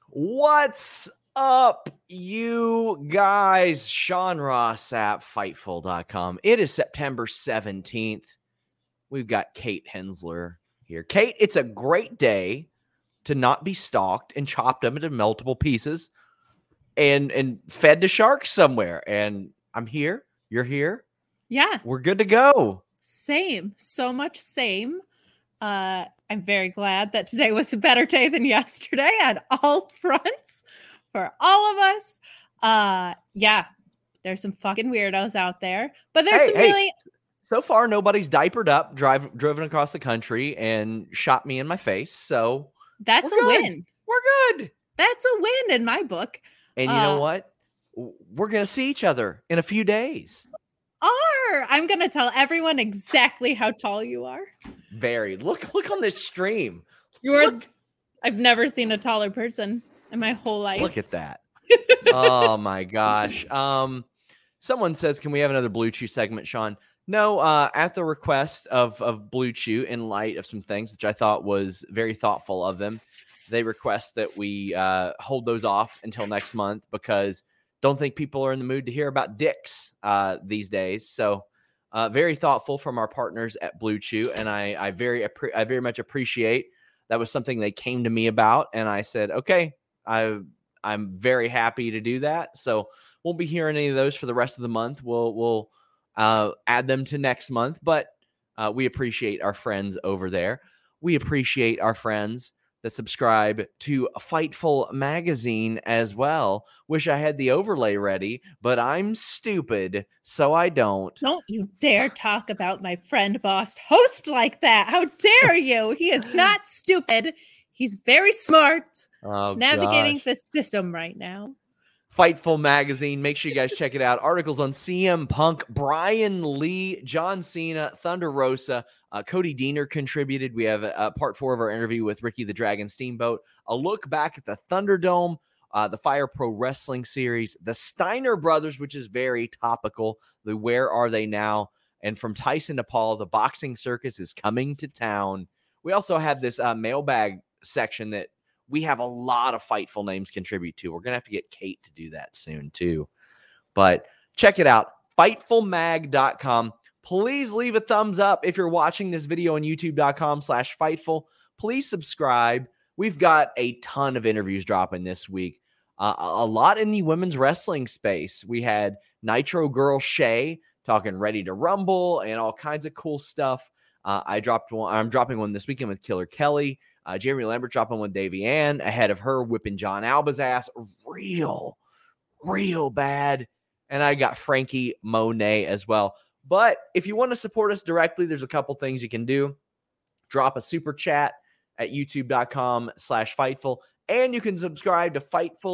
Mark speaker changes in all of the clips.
Speaker 1: What's up, you guys? Sean Ross at Fightful.com. It is September 17th. We've got Kate Hensler here. Kate, it's a great day to not be stalked and chopped up into multiple pieces and fed to sharks somewhere. And I'm here. You're here.
Speaker 2: Yeah.
Speaker 1: We're good to go.
Speaker 2: Same. So much same. I'm very glad that today was a better day than yesterday on all fronts for all of us. Yeah, there's some fucking weirdos out there, but there's some really...
Speaker 1: So far, nobody's diapered up, driven across the country and shot me in my face. So
Speaker 2: that's a win.
Speaker 1: We're good.
Speaker 2: That's a win in my book.
Speaker 1: And you know what? We're going to see each other in a few days.
Speaker 2: I'm going to tell everyone exactly how tall you are.
Speaker 1: Very. Look on this stream.
Speaker 2: I've never seen a taller person in my whole life.
Speaker 1: Look at that. Oh my gosh. Someone says, can we have another Blue Chew segment, Sean? No, at the request of Blue Chew, in light of some things, which I thought was very thoughtful of them, they request that we hold those off until next month because don't think people are in the mood to hear about dicks these days. So very thoughtful from our partners at Blue Chew, and I very much appreciate that was something they came to me about, and I said, okay, I'm very happy to do that. So won't be hearing any of those for the rest of the month. We'll add them to next month, but we appreciate our friends over there. We appreciate our friends that subscribe to Fightful magazine as well. Wish I had the overlay ready, but I'm stupid, so I don't.
Speaker 2: Don't you dare talk about my friend boss host like that. How dare you? He is not stupid. He's very smart. Navigating the system right now.
Speaker 1: Fightful magazine. Make sure you guys check it out. Articles on CM Punk, Brian Lee, John Cena, Thunder Rosa. Cody Deaner contributed. We have part 4 of our interview with Ricky the Dragon Steamboat. A look back at the Thunderdome, the Fire Pro Wrestling Series, the Steiner Brothers, which is very topical. The Where Are They Now? And from Tyson to Paul, the Boxing Circus is coming to town. We also have this mailbag section that we have a lot of Fightful names contribute to. We're going to have to get Kate to do that soon, too. But check it out, FightfulMag.com. Please leave a thumbs up if you're watching this video on YouTube.com/Fightful. Please subscribe. We've got a ton of interviews dropping this week. A lot in the women's wrestling space. We had Nitro Girl Shay talking Ready to Rumble and all kinds of cool stuff. I'm dropping one this weekend with Killer Kelly. Jeremy Lambert dropping with Davey Ann ahead of her whipping John Alba's ass real bad. And I got Frankie Monet as well. But if you want to support us directly, there's a couple things you can do. Drop a super chat at youtube.com/Fightful. And you can subscribe to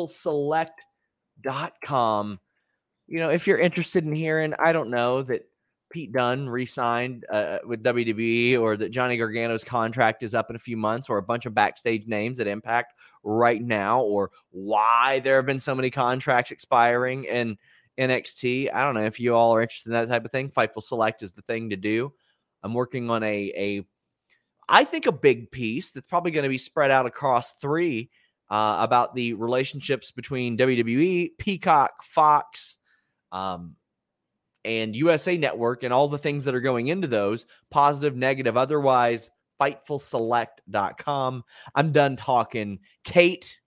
Speaker 1: FightfulSelect.com. You know, if you're interested in hearing, I don't know, that Pete Dunne re-signed with WWE, or that Johnny Gargano's contract is up in a few months, or a bunch of backstage names at Impact right now, or why there have been so many contracts expiring in NXT. I don't know if you all are interested in that type of thing. Fightful Select is the thing to do. I'm working on I think a big piece that's probably going to be spread out across 3 about the relationships between WWE, Peacock, Fox, and USA Network, and all the things that are going into those, positive, negative, otherwise. FightfulSelect.com. I'm done talking. Kate,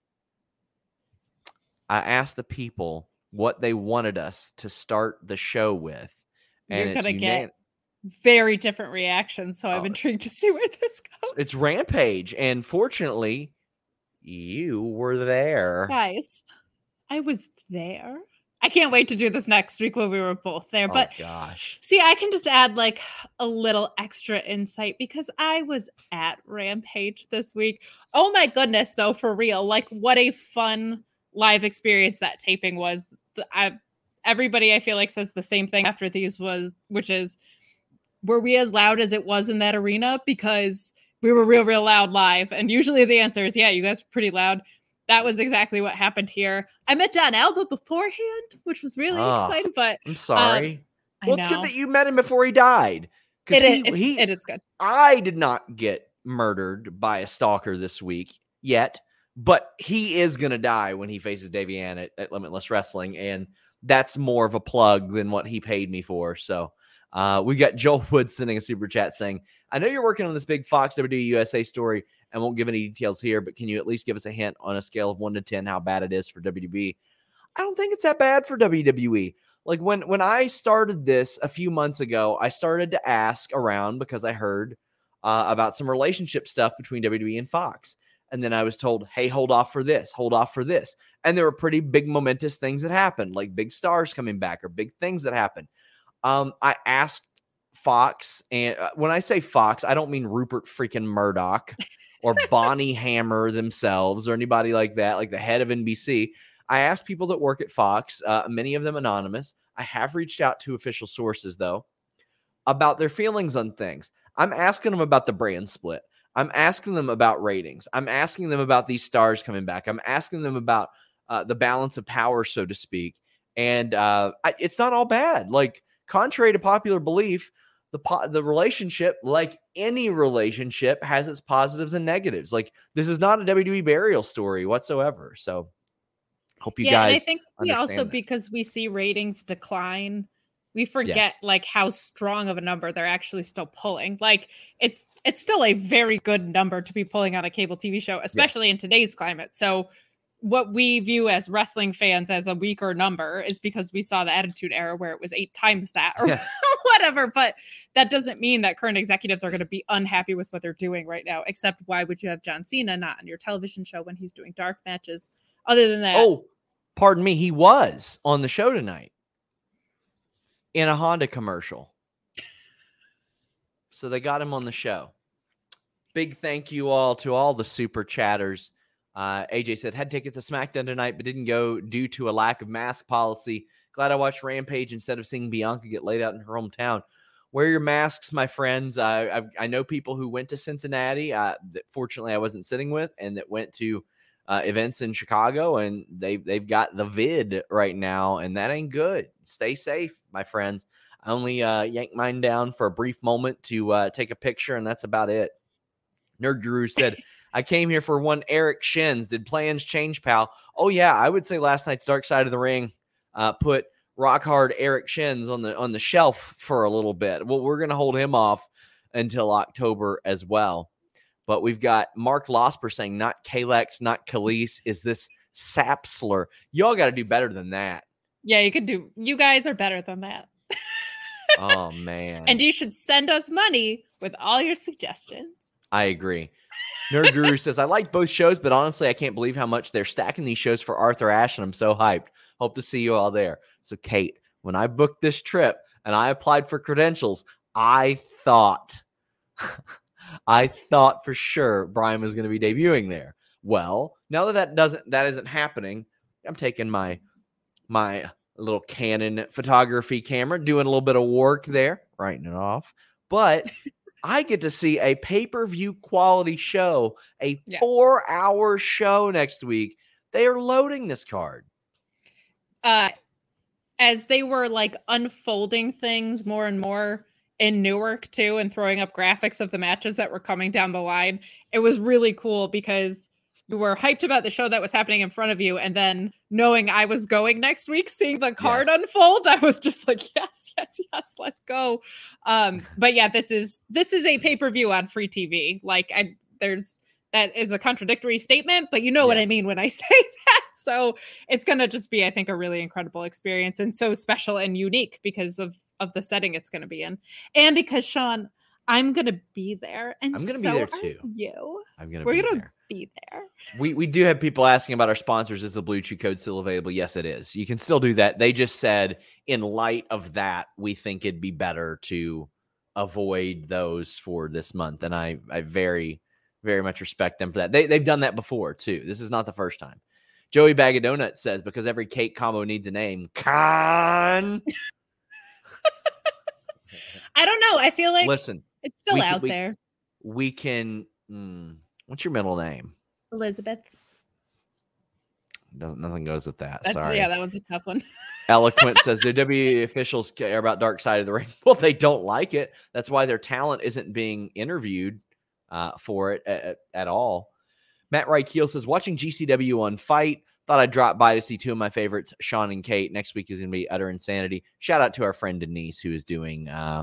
Speaker 1: I asked the people what they wanted us to start the show with. And
Speaker 2: you're going to get very different reactions, so I'm intrigued to see where this goes.
Speaker 1: It's Rampage, and fortunately, you were there.
Speaker 2: Guys, I was there. I can't wait to do this next week when we were both there. But
Speaker 1: gosh.
Speaker 2: See, I can just add like a little extra insight because I was at Rampage this week. Oh my goodness, though, for real. Like, what a fun live experience that taping was. Everybody, I feel like, says the same thing after these which is, were we as loud as it was in that arena? Because we were real loud live. And usually the answer is, yeah, you guys were pretty loud. That was exactly what happened here. I met John Alba beforehand, which was really exciting, but
Speaker 1: I'm sorry.
Speaker 2: Well,
Speaker 1: it's good that you met him before he died.
Speaker 2: It is good.
Speaker 1: I did not get murdered by a stalker this week yet, but he is going to die when he faces Davian at Limitless Wrestling, and that's more of a plug than what he paid me for. So we got Joel Wood sending a super chat saying, I know you're working on this big Fox WWE USA story and won't give any details here, but can you at least give us a hint on a scale of 1 to 10 how bad it is for WWE? I don't think it's that bad for WWE. Like when I started this a few months ago, I started to ask around because I heard about some relationship stuff between WWE and Fox. And then I was told, hey, hold off for this, hold off for this. And there were pretty big momentous things that happened, like big stars coming back or big things that happened. I asked Fox, and when I say Fox, I don't mean Rupert freaking Murdoch or Bonnie Hammer themselves or anybody like that, like the head of NBC. I asked people that work at Fox, many of them anonymous. I have reached out to official sources, though, about their feelings on things. I'm asking them about the brand split. I'm asking them about ratings. I'm asking them about these stars coming back. I'm asking them about the balance of power, so to speak. And it's not all bad. Like, contrary to popular belief, the relationship, like any relationship, has its positives and negatives. Like, this is not a WWE burial story whatsoever. So hope you guys.
Speaker 2: And I think we also,
Speaker 1: that.
Speaker 2: Because we see ratings decline, we forget
Speaker 1: Yes.
Speaker 2: like how strong of a number they're actually still pulling. Like it's still a very good number to be pulling on a cable TV show, especially in today's climate. So what we view as wrestling fans as a weaker number is because we saw the Attitude Era where it was 8 times that or whatever. But that doesn't mean that current executives are going to be unhappy with what they're doing right now. Except why would you have John Cena not on your television show when he's doing dark matches? Other than that.
Speaker 1: Oh, pardon me. He was on the show tonight in a Honda commercial. So they got him on the show. Big thank you all to all the super chatters. AJ said, had tickets to SmackDown tonight, but didn't go due to a lack of mask policy. Glad I watched Rampage instead of seeing Bianca get laid out in her hometown. Wear your masks, my friends. I know people who went to Cincinnati that fortunately I wasn't sitting with, and that went to events in Chicago, and they've got the vid right now, and that ain't good. Stay safe, my friends. I only yanked mine down for a brief moment to take a picture, and that's about it. Nerd Guru said, I came here for one Eric Shins. Did plans change, pal? Oh, yeah. I would say last night's Dark Side of the Ring put rock hard Eric Shins on the shelf for a little bit. Well, we're going to hold him off until October as well. But we've got Mark Losper saying, not Kalex, not Khalees. Is this Sapsler? Y'all got to do better than that.
Speaker 2: Yeah, you guys are better than that.
Speaker 1: Oh, man.
Speaker 2: And you should send us money with all your suggestions.
Speaker 1: I agree. Nerd Guru says, I like both shows, but honestly, I can't believe how much they're stacking these shows for Arthur Ashe, and I'm so hyped. Hope to see you all there. So, Kate, when I booked this trip and I applied for credentials, I thought for sure Brian was going to be debuting there. Well, now that isn't happening, I'm taking my little Canon photography camera, doing a little bit of work there, writing it off. But I get to see a pay-per-view quality show, a 4-hour show next week. They are loading this card.
Speaker 2: As they were like unfolding things more and more in Newark too, and throwing up graphics of the matches that were coming down the line, it was really cool because you were hyped about the show that was happening in front of you, and then knowing I was going next week, seeing the card unfold, I was just like, yes, let's go. But yeah, this is a pay-per-view on free TV. Like that is a contradictory statement, but you know what I mean when I say that. So it's going to just be, I think, a really incredible experience, and so special and unique because of the setting it's going to be in. And because, Sean, I'm going to be there. And
Speaker 1: I'm going to be there too.
Speaker 2: We're going to be there.
Speaker 1: We do have people asking about our sponsors. Is the Blue Chew code still available? Yes, it is. You can still do that. They just said in light of that, we think it'd be better to avoid those for this month. And I very, very much respect them for that. They've done that before too. This is not the first time. Joey Bag of Donuts says, because every cake combo needs a name. Con.
Speaker 2: I don't know. I feel like
Speaker 1: listen,
Speaker 2: it's still out there.
Speaker 1: We can. What's your middle name?
Speaker 2: Elizabeth.
Speaker 1: Nothing goes with that.
Speaker 2: That one's a tough one.
Speaker 1: Eloquent says, do WWE officials care about Dark Side of the Ring? Well, they don't like it. That's why their talent isn't being interviewed for it at all. Matt Reichel says, watching GCW on Fight, thought I'd drop by to see two of my favorites, Sean and Kate. Next week is going to be utter insanity. Shout out to our friend Denise, who is doing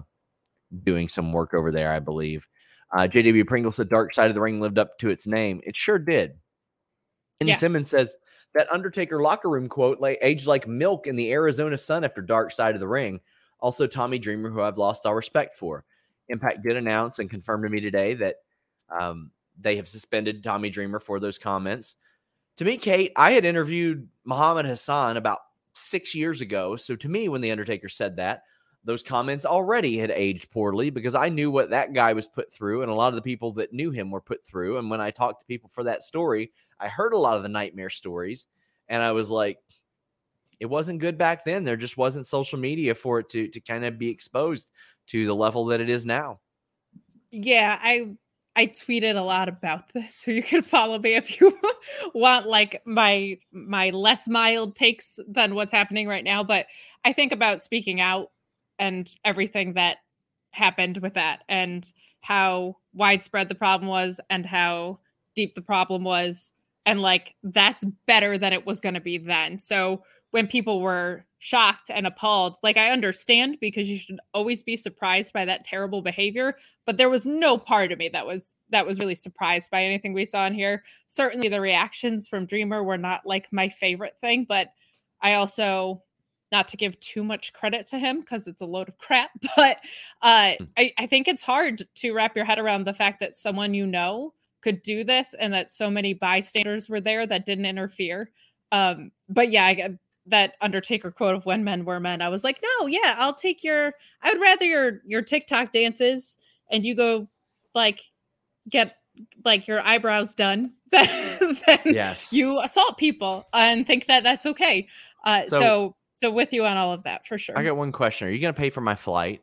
Speaker 1: some work over there, I believe. JW Pringle said, Dark Side of the Ring lived up to its name. It sure did. And Simmons says, that Undertaker locker room quote aged like milk in the Arizona sun after Dark Side of the Ring. Also, Tommy Dreamer, who I've lost all respect for. Impact did announce and confirm to me today that they have suspended Tommy Dreamer for those comments. To me, Kate, I had interviewed Muhammad Hassan about 6 years ago. So to me, when the Undertaker said that, those comments already had aged poorly because I knew what that guy was put through, and a lot of the people that knew him were put through. And when I talked to people for that story, I heard a lot of the nightmare stories, and I was like, it wasn't good back then. There just wasn't social media for it to kind of be exposed to the level that it is now.
Speaker 2: Yeah, I tweeted a lot about this, so you can follow me if you want like my less mild takes than what's happening right now. But I think about speaking out and everything that happened with that and how widespread the problem was and how deep the problem was. And like, that's better than it was going to be then. So when people were shocked and appalled, like I understand because you should always be surprised by that terrible behavior. But there was no part of me that was really surprised by anything we saw in here. Certainly the reactions from Dreamer were not like my favorite thing, but I also, not to give too much credit to him because it's a load of crap, but I think it's hard to wrap your head around the fact that someone you know could do this and that so many bystanders were there that didn't interfere. But yeah, I get that Undertaker quote of when men were men. I was like, no, yeah, I would rather your TikTok dances and you go like get like your eyebrows done than
Speaker 1: yes.
Speaker 2: you assault people and think that that's okay. So with you on all of that for sure.
Speaker 1: I got one question. Are you going to pay for my flight?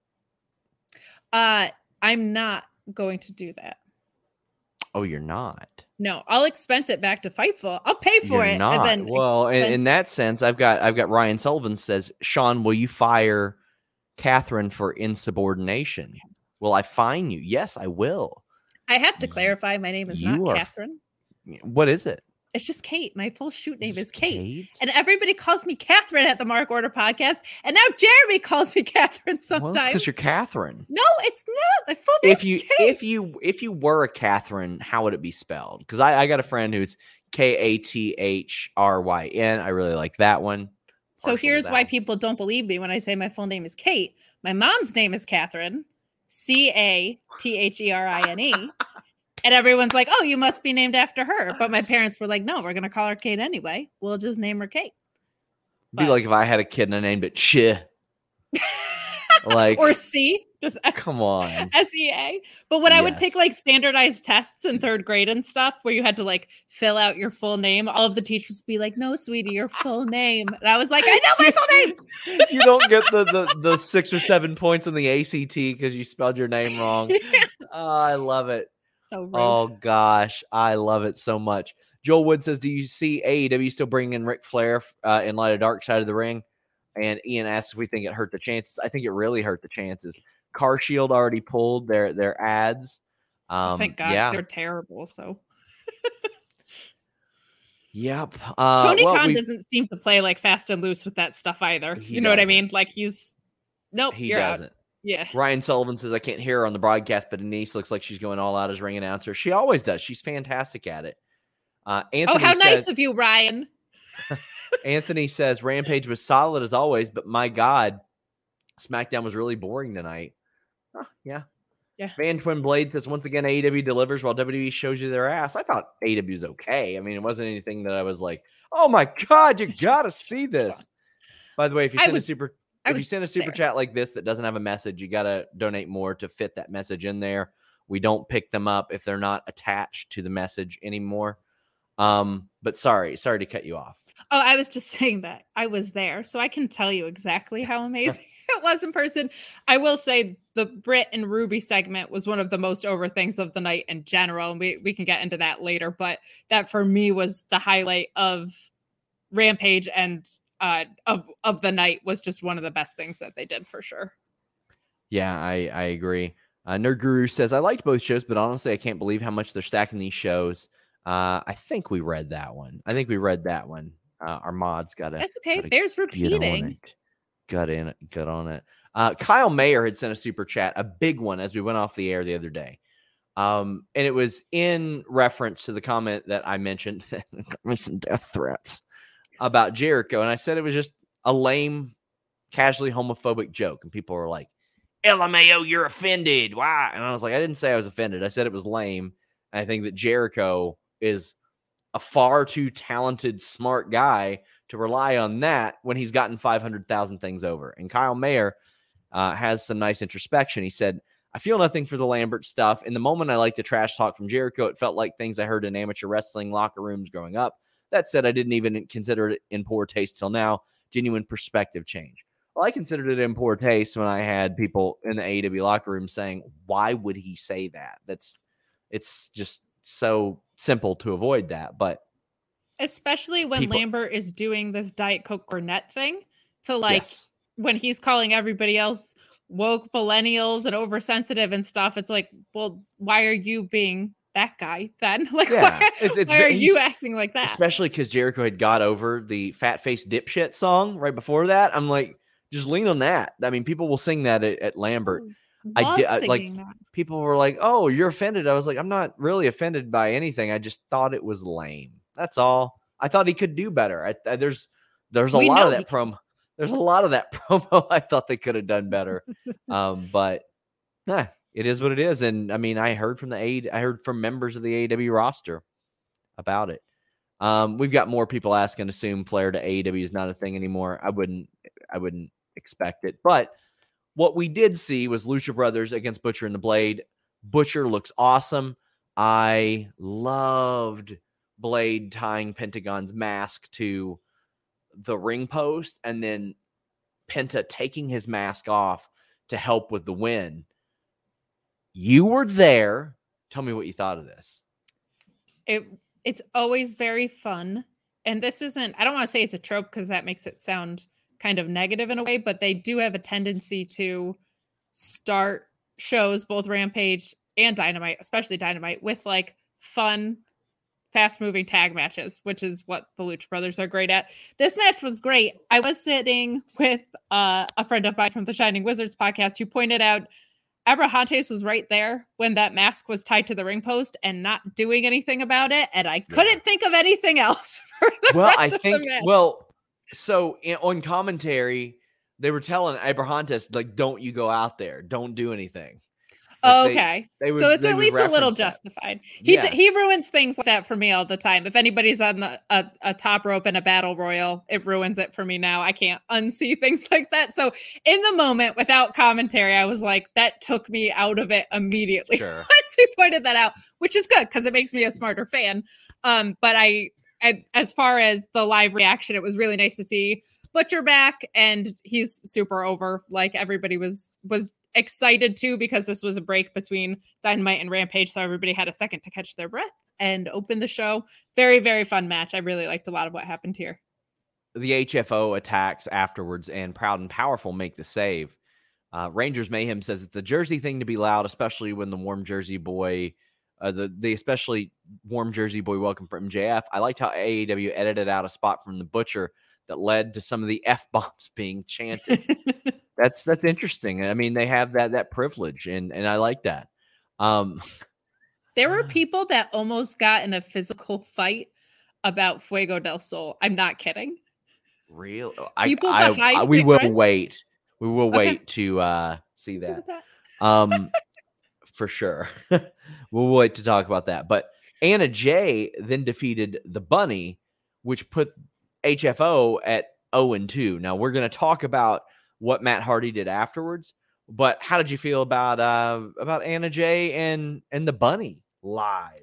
Speaker 2: I'm not going to do that.
Speaker 1: Oh, you're not?
Speaker 2: No, I'll expense it back to Fightful. I'll pay for it.
Speaker 1: Not.
Speaker 2: And then
Speaker 1: well, in that sense, I've got Ryan Sullivan says, Sean, will you fire Catherine for insubordination? Will I fine you? Yes, I will.
Speaker 2: I have to clarify. My name is not Catherine.
Speaker 1: What is it?
Speaker 2: It's just Kate. My full shoot name is Kate. And everybody calls me Catherine at the Mark Order podcast. And now Jeremy calls me Catherine sometimes.
Speaker 1: Well, because you're Catherine.
Speaker 2: No, it's not. My full name is Kate.
Speaker 1: If you were a Catherine, how would it be spelled? Because I got a friend who's Kathryn. I really like that one.
Speaker 2: So here's why people don't believe me when I say my full name is Kate. My mom's name is Catherine. Catherine. And everyone's like, oh, you must be named after her. But my parents were like, no, we're going to call her Kate anyway. We'll just name her Kate.
Speaker 1: It'd be like if I had a kid and I named it Chi. Like,
Speaker 2: or C. Just
Speaker 1: come on.
Speaker 2: SEA. But when I would take like standardized tests in third grade and stuff where you had to like fill out your full name, all of the teachers would be like, no, sweetie, your full name. And I was like, I know my full name.
Speaker 1: You don't get the 6 or 7 points on the ACT because you spelled your name wrong. Oh, I love it.
Speaker 2: So rude.
Speaker 1: Oh gosh, I love it so much. Joel Wood says, do you see AEW still bringing in Ric Flair in light of Dark Side of the Ring? And Ian asks if we think it hurt the chances. I think it really hurt the chances. Car Shield already pulled their ads.
Speaker 2: Thank God, they're terrible. So
Speaker 1: yep.
Speaker 2: Tony Khan doesn't seem to play like fast and loose with that stuff either. You know what I mean? Like he doesn't.
Speaker 1: Out.
Speaker 2: Yeah.
Speaker 1: Ryan Sullivan says, I can't hear her on the broadcast, but Denise looks like she's going all out as ring announcer. She always does. She's fantastic at it. Anthony
Speaker 2: how nice of you, Ryan.
Speaker 1: Anthony says, Rampage was solid as always, but my God, SmackDown was really boring tonight. Yeah. Van Twin Blade says, once again, AEW delivers while WWE shows you their ass. I thought AEW was okay. I mean, it wasn't anything that I was like, oh my God, you got to see this. By the way, if you send a super chat like this that doesn't have a message, you got to donate more to fit that message in there. We don't pick them up if they're not attached to the message anymore. But sorry to cut you off.
Speaker 2: Oh, I was just saying that I was there, so I can tell you exactly how amazing it was in person. I will say the Britt and Ruby segment was one of the most over things of the night in general, and we can get into that later. But that for me was the highlight of Rampage and of the night. Was just one of the best things that they did for sure.
Speaker 1: Yeah, I agree. Nerd Guru says, I liked both shows, but honestly, I can't believe how much they're stacking these shows. I think we read that one. Our mods
Speaker 2: That's okay. Bears repeating.
Speaker 1: Got on it. Kyle Mayer had sent a super chat, a big one, as we went off the air the other day. And it was in reference to the comment that I mentioned, some death threats about Jericho. And I said it was just a lame, casually homophobic joke. And people were like, LMAO, you're offended. Why? And I was like, I didn't say I was offended. I said it was lame. And I think that Jericho is a far too talented, smart guy to rely on that when he's gotten 500,000 things over. And Kyle Mayer has some nice introspection. He said, I feel nothing for the Lambert stuff. In the moment, I like the trash talk from Jericho. It felt like things I heard in amateur wrestling locker rooms growing up. That said, I didn't even consider it in poor taste till now. Genuine perspective change. Well, I considered it in poor taste when I had people in the AEW locker room saying, why would he say that? It's just so simple to avoid that. But
Speaker 2: especially when Lambert is doing this Diet Coke Cornette thing to when he's calling everybody else woke millennials and oversensitive and stuff. It's like, well, why are you being that guy then? Like, why are you acting like that?
Speaker 1: Especially because Jericho had got over the fat face dipshit song right before that. I'm like, just lean on that. I mean, people will sing that at Lambert. People were like, oh, you're offended. I was like, I'm not really offended by anything. I just thought it was lame. That's all. I thought he could do better. There's a lot of that promo. There's a lot of that promo I thought they could have done better. But it is what it is. And I mean, I heard from members of the AEW roster about it. We've got more people asking, assume Flair to AEW is not a thing anymore. I wouldn't expect it. But what we did see was Lucha Brothers against Butcher and the Blade. Butcher looks awesome. I loved Blade tying Pentagon's mask to the ring post and then Penta taking his mask off to help with the win. You were there. Tell me what you thought of this.
Speaker 2: It's always very fun. And this isn't, I don't want to say it's a trope because that makes it sound kind of negative in a way, but they do have a tendency to start shows, both Rampage and Dynamite, especially Dynamite, with like fun, fast-moving tag matches, which is what the Lucha Brothers are great at. This match was great. I was sitting with a friend of mine from the Shining Wizards podcast who pointed out Abrahantes was right there when that mask was tied to the ring post and not doing anything about it, and I couldn't think of anything else for the rest of the match.
Speaker 1: So on commentary, they were telling Abrahantes, like, don't you go out there. Don't do anything.
Speaker 2: Okay. So it's at least a little justified. He ruins things like that for me all the time. If anybody's on a top rope in a battle royal, it ruins it for me now. I can't unsee things like that. So in the moment, without commentary, I was like, that took me out of it immediately.
Speaker 1: Sure.
Speaker 2: Once he pointed that out, which is good because it makes me a smarter fan. But as far as the live reaction, it was really nice to see Butcher back, and he's super over. Like everybody was excited too, because this was a break between Dynamite and Rampage, so everybody had a second to catch their breath and open the show. Very, very fun match. I really liked a lot of what happened here.
Speaker 1: The HFO attacks afterwards, and Proud and Powerful make the save. Rangers Mayhem says it's a Jersey thing to be loud, especially when the warm Jersey boy, the especially warm Jersey boy welcome from MJF. I liked how AEW edited out a spot from the Butcher that led to some of the F-bombs being chanted. That's interesting. I mean, they have that privilege, and I like that.
Speaker 2: There were people that almost got in a physical fight about Fuego del Sol. I'm not kidding.
Speaker 1: Real?
Speaker 2: We will
Speaker 1: wait. We will wait to see that. For sure. We'll wait to talk about that. But Anna Jay then defeated the Bunny, which put HFO at 0-2. Now we're going to talk about what Matt Hardy did afterwards, but how did you feel about Anna Jay and the Bunny live?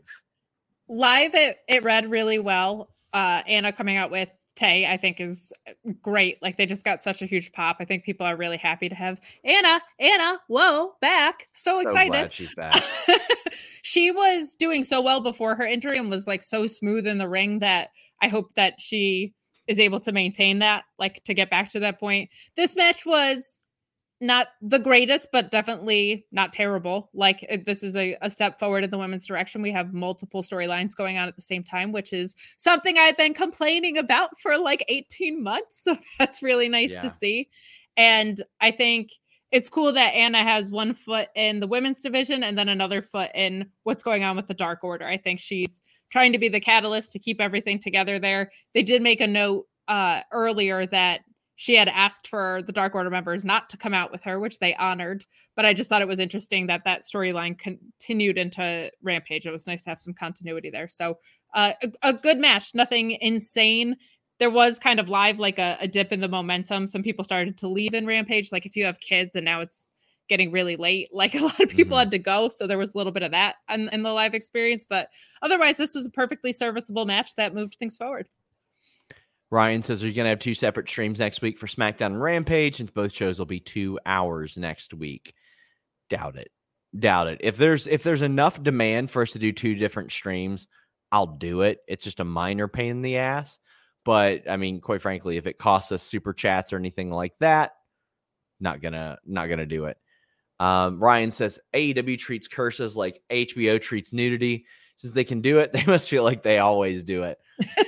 Speaker 2: It read really well. Anna coming out with Tay, I think, is great. Like, they just got such a huge pop. I think people are really happy to have Anna, whoa, back. So excited.
Speaker 1: Glad she's back.
Speaker 2: She was doing so well before her injury and was like so smooth in the ring that I hope that she is able to maintain that, like, to get back to that point. This match was not the greatest, but definitely not terrible. Like this is a step forward in the women's direction. We have multiple storylines going on at the same time, which is something I've been complaining about for like 18 months. So that's really nice to see. And I think it's cool that Anna has one foot in the women's division and then another foot in what's going on with the Dark Order. I think she's trying to be the catalyst to keep everything together there. They did make a note earlier that she had asked for the Dark Order members not to come out with her, which they honored. But I just thought it was interesting that storyline continued into Rampage. It was nice to have some continuity there. So a good match, nothing insane. There was kind of live like a dip in the momentum. Some people started to leave in Rampage. Like if you have kids and now it's getting really late, like a lot of people had to go. So there was a little bit of that in the live experience. But otherwise, this was a perfectly serviceable match that moved things forward.
Speaker 1: Ryan says, are you going to have 2 separate streams next week for SmackDown and Rampage? Since both shows will be 2 hours next week. Doubt it. If there's enough demand for us to do 2 different streams, I'll do it. It's just a minor pain in the ass. But I mean, quite frankly, if it costs us super chats or anything like that, not gonna do it. Ryan says, AEW treats curses like HBO treats nudity. Since they can do it, they must feel like they always do it.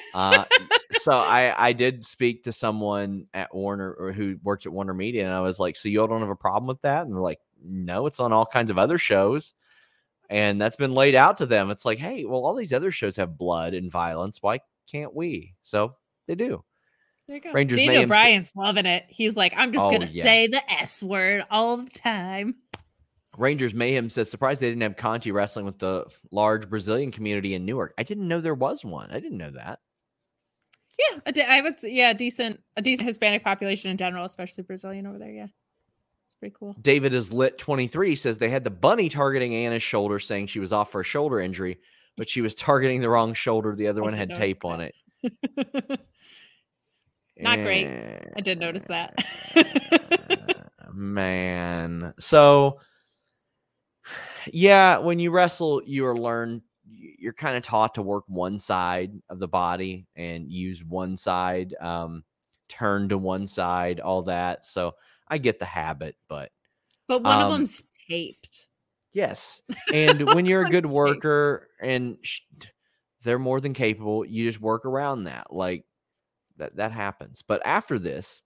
Speaker 1: So I did speak to someone at Warner or who works at Warner Media, and I was like, so you all don't have a problem with that? And they're like, no, it's on all kinds of other shows. And that's been laid out to them. It's like, hey, well, all these other shows have blood and violence. Why can't we? So they do.
Speaker 2: There you go.
Speaker 1: Rangers
Speaker 2: Daniel Bryan's loving it. He's like, I'm just going to say the S word all the time.
Speaker 1: Rangers Mayhem says, surprised they didn't have Conti wrestling with the large Brazilian community in Newark. I didn't know there was one. I didn't know that.
Speaker 2: Yeah, I would. Yeah, a decent Hispanic population in general, especially Brazilian over there. Yeah, it's pretty cool.
Speaker 1: David is lit 23 says they had the bunny targeting Anna's shoulder, saying she was off for a shoulder injury, but she was targeting the wrong shoulder. The other one had tape on it.
Speaker 2: Not great. I did notice that.
Speaker 1: Man, so yeah, when you wrestle, you're kind of taught to work one side of the body and use one side, turn to one side, all that. So I get the habit, but
Speaker 2: one of them's taped.
Speaker 1: Yes. And when you're a good worker and they're more than capable, you just work around that. Like that happens. But after this,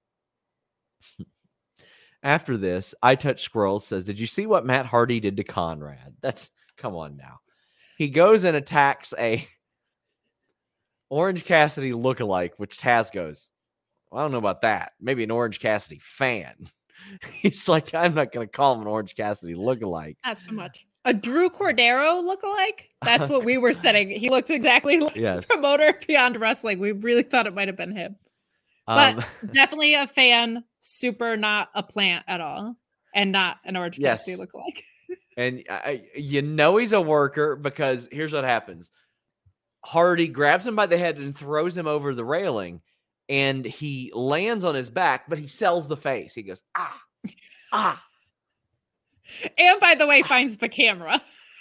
Speaker 1: I Touch Squirrels says, did you see what Matt Hardy did to Conrad? Come on now. He goes and attacks a Orange Cassidy lookalike, which Taz goes, well, I don't know about that. Maybe an Orange Cassidy fan. He's like, I'm not going to call him an Orange Cassidy lookalike.
Speaker 2: Not so much. A Drew Cordero lookalike? That's what we were setting. He looks exactly like the promoter Beyond Wrestling. We really thought it might have been him. But definitely a fan, super not a plant at all, and not an Orange Cassidy lookalike.
Speaker 1: And he's a worker because here's what happens. Hardy grabs him by the head and throws him over the railing, and he lands on his back, but he sells the face. He goes, ah.
Speaker 2: And by the way, finds the camera.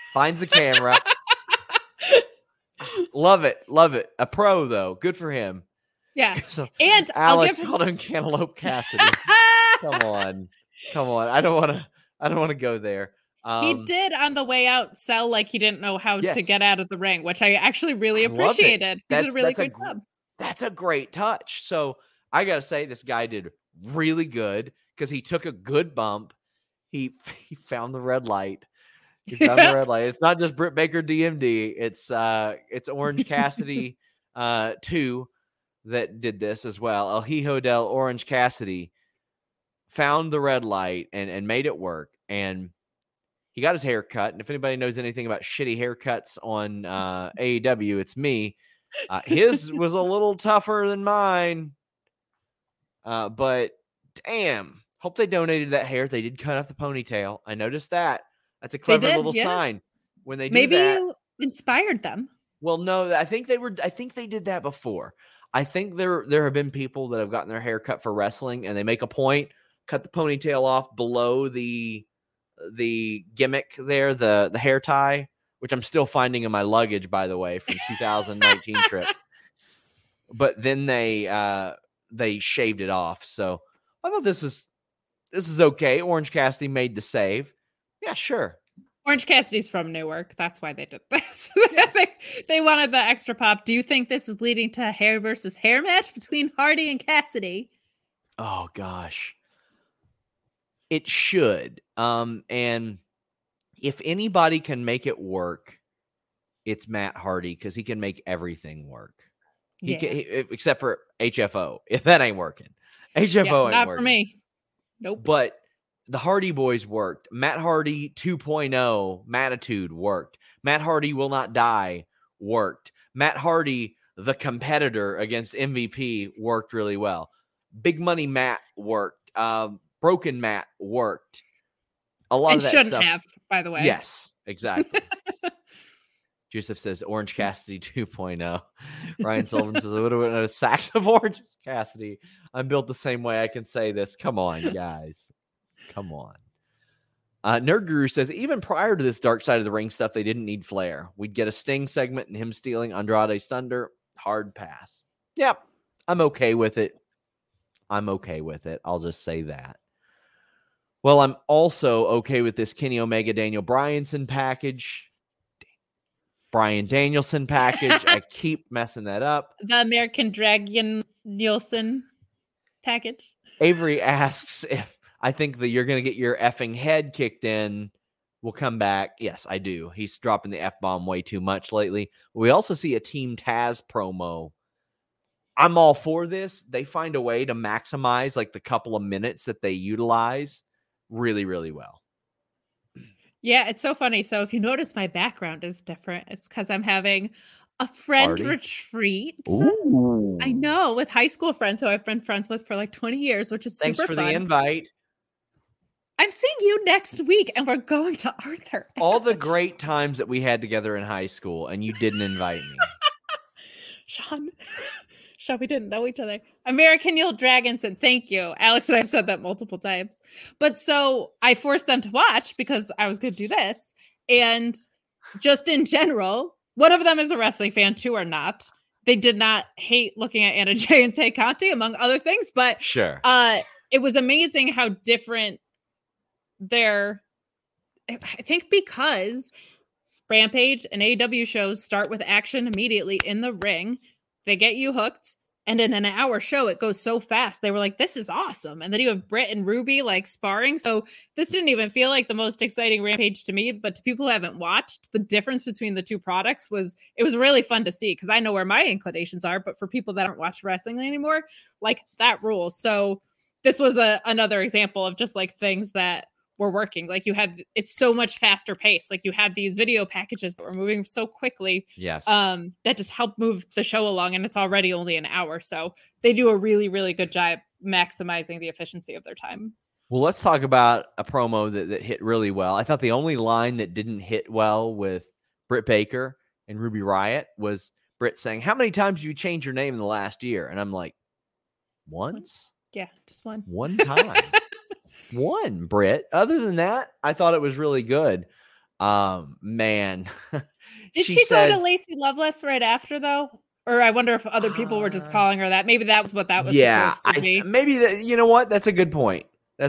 Speaker 1: Love it. A pro, though. Good for him.
Speaker 2: Yeah.
Speaker 1: So,
Speaker 2: and
Speaker 1: Alex called him Cantaloupe Cassidy. Come on. I don't want to go there.
Speaker 2: He did on the way out sell like he didn't know how to get out of the ring, which I actually really appreciated. He did a really good job.
Speaker 1: That's a great touch. So I got to say, this guy did really good because he took a good bump. He found the red light. It's not just Britt Baker DMD. It's Orange Cassidy 2 that did this as well. El Hijo del Orange Cassidy found the red light and made it work. And he got his hair cut. And if anybody knows anything about shitty haircuts on AEW, it's me. His was a little tougher than mine. But damn, hope they donated that hair. They did cut off the ponytail. I noticed that. That's a clever little sign when they do
Speaker 2: Maybe
Speaker 1: that.
Speaker 2: You inspired them.
Speaker 1: Well, no, I think they did that before. I think there have been people that have gotten their hair cut for wrestling and they make a point, cut the ponytail off below the gimmick there, the hair tie, which I'm still finding in my luggage, by the way, from 2019 trips. But then they shaved it off. So I thought this was this is okay. Orange Cassidy made the save. Yeah, sure.
Speaker 2: Orange Cassidy's from Newark. That's why they did this.
Speaker 1: Yes.
Speaker 2: they wanted the extra pop. Do you think this is leading to a hair versus hair match between Hardy and Cassidy?
Speaker 1: Oh gosh. It should. And if anybody can make it work, it's Matt Hardy, because he can make everything work. He can, except for HFO. If that ain't working, HFO ain't
Speaker 2: not
Speaker 1: working.
Speaker 2: for me. Nope.
Speaker 1: But the Hardy Boys worked. Matt Hardy 2.0 Mattitude worked. Matt Hardy Will Not Die worked. Matt Hardy, the competitor against MVP, worked really well. Big Money Matt worked. Broken Matt worked. A lot of that
Speaker 2: shouldn't
Speaker 1: stuff.
Speaker 2: Have, by the way.
Speaker 1: Yes, exactly. Joseph says Orange Cassidy 2.0. Ryan Sullivan says, I would have went a sacks of Orange Cassidy. I'm built the same way. I can say this. Come on, guys. Come on. Nerd Guru says, even prior to this Dark Side of the Ring stuff, they didn't need Flair. We'd get a Sting segment and him stealing Andrade's thunder. Hard pass. Yep. I'm okay with it. I'll just say that. Well, I'm also okay with this Kenny Omega Daniel Bryanson package. Bryan Danielson package. I keep messing that up.
Speaker 2: The American Dragon Nielsen package.
Speaker 1: Avery asks if I think that you're going to get your effing head kicked in. We'll come back. Yes, I do. He's dropping the F-bomb way too much lately. We also see a Team Taz promo. I'm all for this. They find a way to maximize like the couple of minutes that they utilize really, really well.
Speaker 2: Yeah, it's so funny. So if you notice my background is different, it's because I'm having a friend retreat.
Speaker 1: Ooh.
Speaker 2: I know, with high school friends who I've been friends with for like 20 years, which is
Speaker 1: Thanks
Speaker 2: super
Speaker 1: for
Speaker 2: fun.
Speaker 1: the invite.
Speaker 2: I'm seeing you next week and we're going to Arthur.
Speaker 1: All the great times that we had together in high school and you didn't invite me.
Speaker 2: Sean, we didn't know each other. American Neil Dragon said, thank you. Alex and I have said that multiple times. But so I forced them to watch because I was going to do this. And just in general, one of them is a wrestling fan, two are not. They did not hate looking at Anna Jay and Tay Conti, among other things. But
Speaker 1: sure,
Speaker 2: it was amazing how different I think because Rampage and AEW shows start with action immediately in the ring. They get you hooked. And in an hour show, it goes so fast. They were like, this is awesome. And then you have Britt and Ruby like sparring. So this didn't even feel like the most exciting Rampage to me. But to people who haven't watched, the difference between the two products was really fun to see, because I know where my inclinations are. But for people that aren't watching wrestling anymore, like, that rules. So this was another example of just like things that were working. Like, it's so much faster pace. Like, you had these video packages that were moving so quickly.
Speaker 1: Yes.
Speaker 2: That just helped move the show along, and it's already only an hour. So they do a really, really good job maximizing the efficiency of their time.
Speaker 1: Well, let's talk about a promo that hit really well. I thought the only line that didn't hit well with Britt Baker and Ruby Riott was Britt saying, how many times have you changed your name in the last year? And I'm like, once?
Speaker 2: Yeah, just one.
Speaker 1: One time. One, Britt. Other than that, I thought it was really good. Man.
Speaker 2: Did she go to Lacey Loveless right after, though? Or I wonder if other people were just calling her that. Maybe that was what that was supposed to be.
Speaker 1: Maybe that. You know what? That's a good point.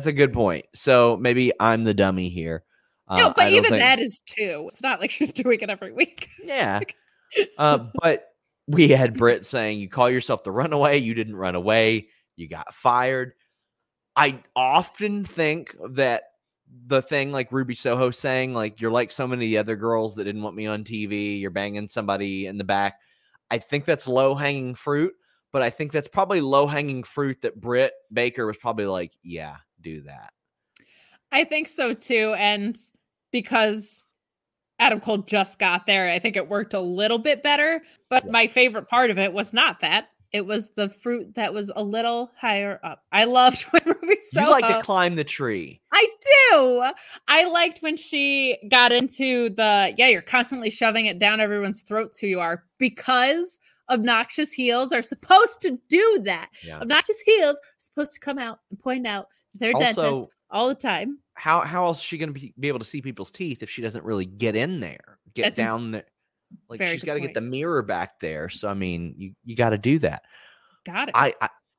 Speaker 1: So maybe I'm the dummy here.
Speaker 2: No, but even that is two. It's not like she's doing it every week.
Speaker 1: Yeah. But we had Britt saying, you call yourself the runaway. You didn't run away. You got fired. I often think that the thing like Ruby Soho saying, like, you're like so many other girls that didn't want me on TV. You're banging somebody in the back. I think that's low-hanging fruit, but I think that's probably low-hanging fruit that Britt Baker was probably like, yeah, do that.
Speaker 2: I think so too. And because Adam Cole just got there, I think it worked a little bit better. But my favorite part of it was not that. It was the fruit that was a little higher up. I loved when Ruby Soho.
Speaker 1: You like to climb the tree.
Speaker 2: I do. I liked when she got into you're constantly shoving it down everyone's throats who you are, because obnoxious heels are supposed to do that. Yeah. Obnoxious heels are supposed to come out and point out their dentist all the time.
Speaker 1: How else is she going to be able to see people's teeth if she doesn't really get in there, down there? Like, she's got to get the mirror back there. So, I mean, you got to do that.
Speaker 2: Got it.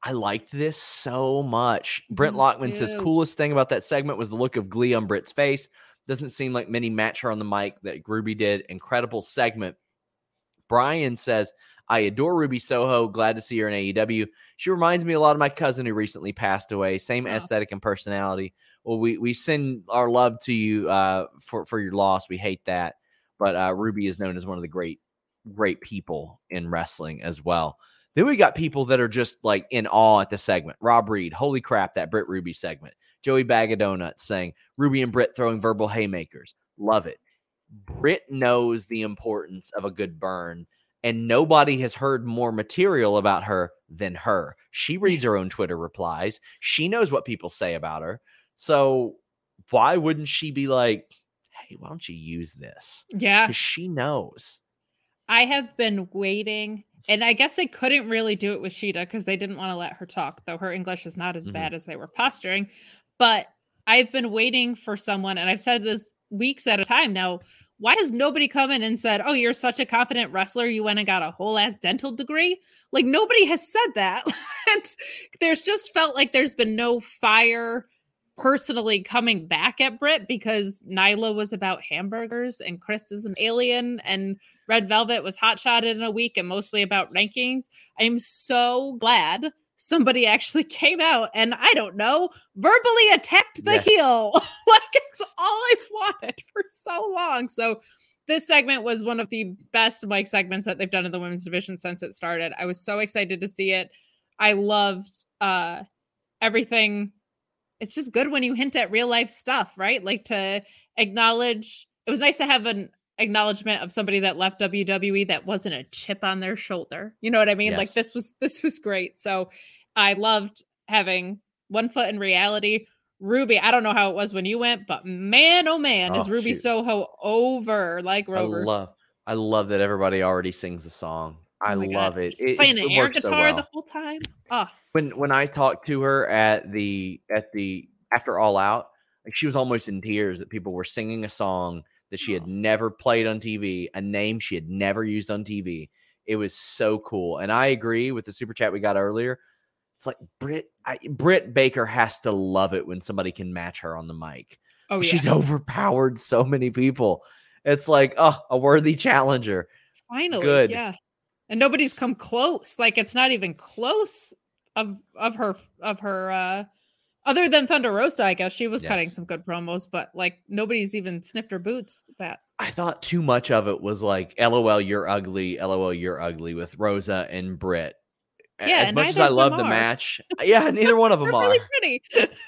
Speaker 1: I liked this so much. Brent
Speaker 2: Me
Speaker 1: Lockman says,
Speaker 2: too.
Speaker 1: coolest thing about that segment was the look of glee on Britt's face. Doesn't seem like many match her on the mic that Ruby did. Incredible segment. Brian says, I adore Ruby Soho. Glad to see her in AEW. She reminds me a lot of my cousin who recently passed away. Same aesthetic and personality. Well, we send our love to you for your loss. We hate that. But Ruby is known as one of the great people in wrestling as well. Then we got people that are just like in awe at the segment. Rob Reed, holy crap, that Britt Ruby segment. Joey Bag of Donuts saying, Ruby and Britt throwing verbal haymakers. Love it. Britt knows the importance of a good burn, and nobody has heard more material about her than her. She reads her own Twitter replies. She knows what people say about her. So why wouldn't she be like, hey, why don't you use this?
Speaker 2: Yeah.
Speaker 1: Because she knows.
Speaker 2: I have been waiting, and I guess they couldn't really do it with Sheeta because they didn't want to let her talk, though her English is not as bad as they were posturing. But I've been waiting for someone, and I've said this weeks at a time now. Why has nobody come in and said, oh, you're such a confident wrestler, you went and got a whole ass dental degree? Like, nobody has said that. And there's just felt like there's been no fire personally coming back at Britt because Nyla was about hamburgers and Chris is an alien and Red Velvet was hotshotted in a week and mostly about rankings. I'm so glad somebody actually came out and, I don't know, verbally attacked the heel. Like, it's all I've wanted for so long. So this segment was one of the best mic segments that they've done in the women's division since it started. I was so excited to see it. I loved everything. It's just good when you hint at real life stuff, right? Like, to acknowledge. It was nice to have an acknowledgement of somebody that left WWE that wasn't a chip on their shoulder. You know what I mean? Like, this was great. So I loved having one foot in reality. Ruby, I don't know how it was when you went, but man, oh man, is Ruby Soho over like Rover.
Speaker 1: I love that everybody already sings the song. I love it.
Speaker 2: She's playing an air guitar the whole time. Oh.
Speaker 1: When I talked to her at the after All Out, like, she was almost in tears that people were singing a song that she had never played on TV, a name she had never used on TV. It was so cool. And I agree with the super chat we got earlier. It's like Britt Baker has to love it when somebody can match her on the mic. Oh, yeah. She's overpowered so many people. It's like, a worthy challenger.
Speaker 2: Finally, good. Yeah. And nobody's come close. Like, it's not even close of her other than Thunder Rosa, I guess. She was cutting some good promos, but like, nobody's even sniffed her boots with that.
Speaker 1: I thought too much of it was like, LOL, you're ugly, with Rosa and Britt.
Speaker 2: Yeah,
Speaker 1: as much as I love the match, neither one of them are.
Speaker 2: Really pretty.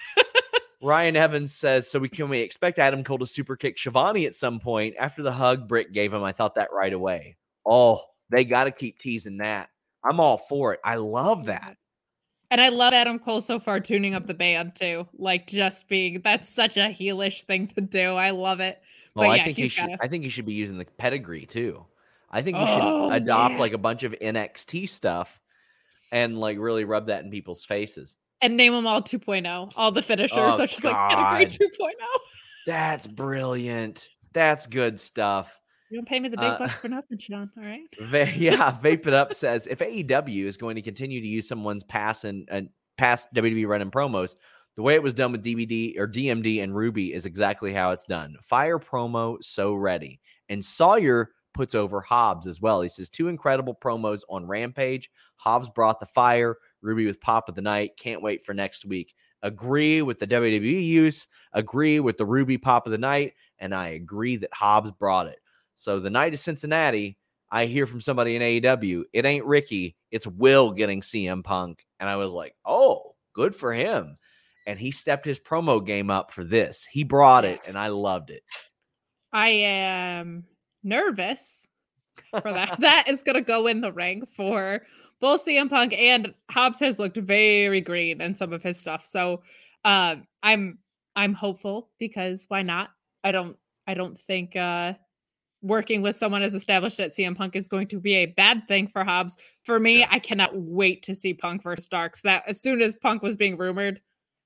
Speaker 1: Ryan Evans says, so can we expect Adam Cole to super kick Shivani at some point? After the hug Britt gave him, I thought that right away. Oh, they got to keep teasing that. I'm all for it. I love that.
Speaker 2: And I love Adam Cole so far tuning up the band too. Like, just being, that's such a heelish thing to do. I love it.
Speaker 1: Well, I think he should be using the pedigree too. I think he should adopt like a bunch of NXT stuff and like really rub that in people's faces.
Speaker 2: And name them all 2.0. All the finishers, such as like Pedigree 2.0.
Speaker 1: That's brilliant. That's good stuff.
Speaker 2: You don't pay me the big bucks for nothing, Sean. All right.
Speaker 1: Vape It Up says, if AEW is going to continue to use someone's past WWE run and promos, the way it was done with DMD and Ruby is exactly how it's done. Fire promo, so ready. And Sawyer puts over Hobbs as well. He says, 2 incredible promos on Rampage. Hobbs brought the fire. Ruby with pop of the night. Can't wait for next week. Agree with the WWE use. Agree with the Ruby pop of the night. And I agree that Hobbs brought it. So the night of Cincinnati, I hear from somebody in AEW, it ain't Ricky, it's Will getting CM Punk. And I was like, oh, good for him. And he stepped his promo game up for this. He brought it, and I loved it.
Speaker 2: I am nervous for that. That is going to go in the ring for both CM Punk, and Hobbs has looked very green in some of his stuff. So I'm hopeful, because why not? I don't think working with someone as established at CM Punk is going to be a bad thing for Hobbs. For me, sure. I cannot wait to see Punk versus Starks. That as soon as Punk was being rumored,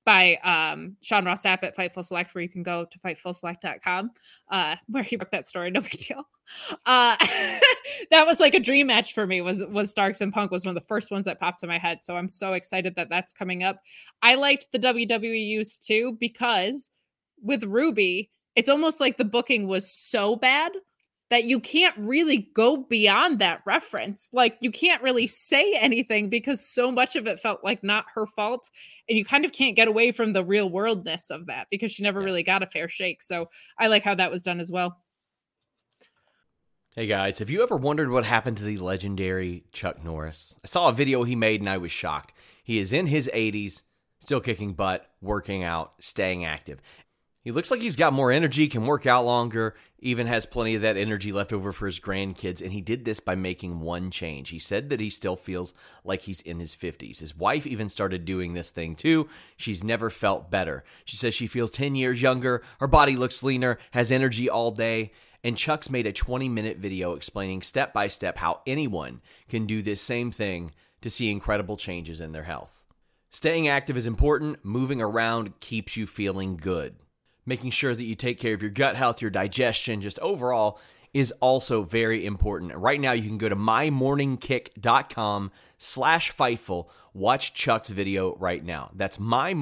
Speaker 2: by Sean Ross Sapp at Fightful Select, where you can go to fightfulselect.com, where he broke that story. No big deal. That was like a dream match for me, was Starks and Punk was one of the first ones that popped in my head. So I'm so excited that that's coming up. I liked the WWE use too, because with Ruby, it's almost like the booking was so bad that you can't really go beyond that reference. Like, you can't really say anything because so much of it felt like not her fault. And you kind of can't get away from the real worldness of that because she never really got a fair shake. So I like how that was done as well.
Speaker 1: Hey guys, have you ever wondered what happened to the legendary Chuck Norris? I saw a video he made and I was shocked. He is in his 80s, still kicking butt, working out, staying active. He looks like he's got more energy, can work out longer, even has plenty of that energy left over for his grandkids, and he did this by making one change. He said that he still feels like he's in his 50s. His wife even started doing this thing too. She's never felt better. She says she feels 10 years younger, her body looks leaner, has energy all day, and Chuck's made a 20-minute video explaining step by step how anyone can do this same thing to see incredible changes in their health. Staying active is important. Moving around keeps you feeling good. Making sure that you take care of your gut health, your digestion, just overall is also very important. Right now, you can go to mymorningkick.com/Fightful. Watch Chuck's video right now. That's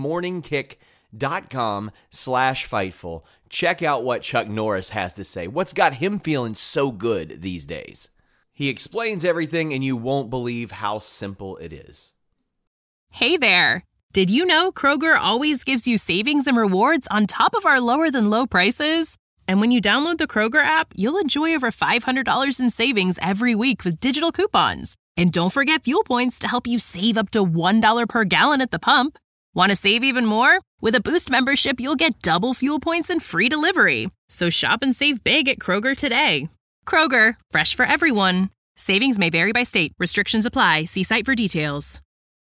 Speaker 1: mymorningkick.com/Fightful. Check out what Chuck Norris has to say. What's got him feeling so good these days? He explains everything, and you won't believe how simple it is.
Speaker 3: Hey there. Did you know Kroger always gives you savings and rewards on top of our lower-than-low prices? And when you download the Kroger app, you'll enjoy over $500 in savings every week with digital coupons. And don't forget fuel points to help you save up to $1 per gallon at the pump. Want to save even more? With a Boost membership, you'll get double fuel points and free delivery. So shop and save big at Kroger today. Kroger, fresh for everyone. Savings may vary by state. Restrictions apply. See site for details.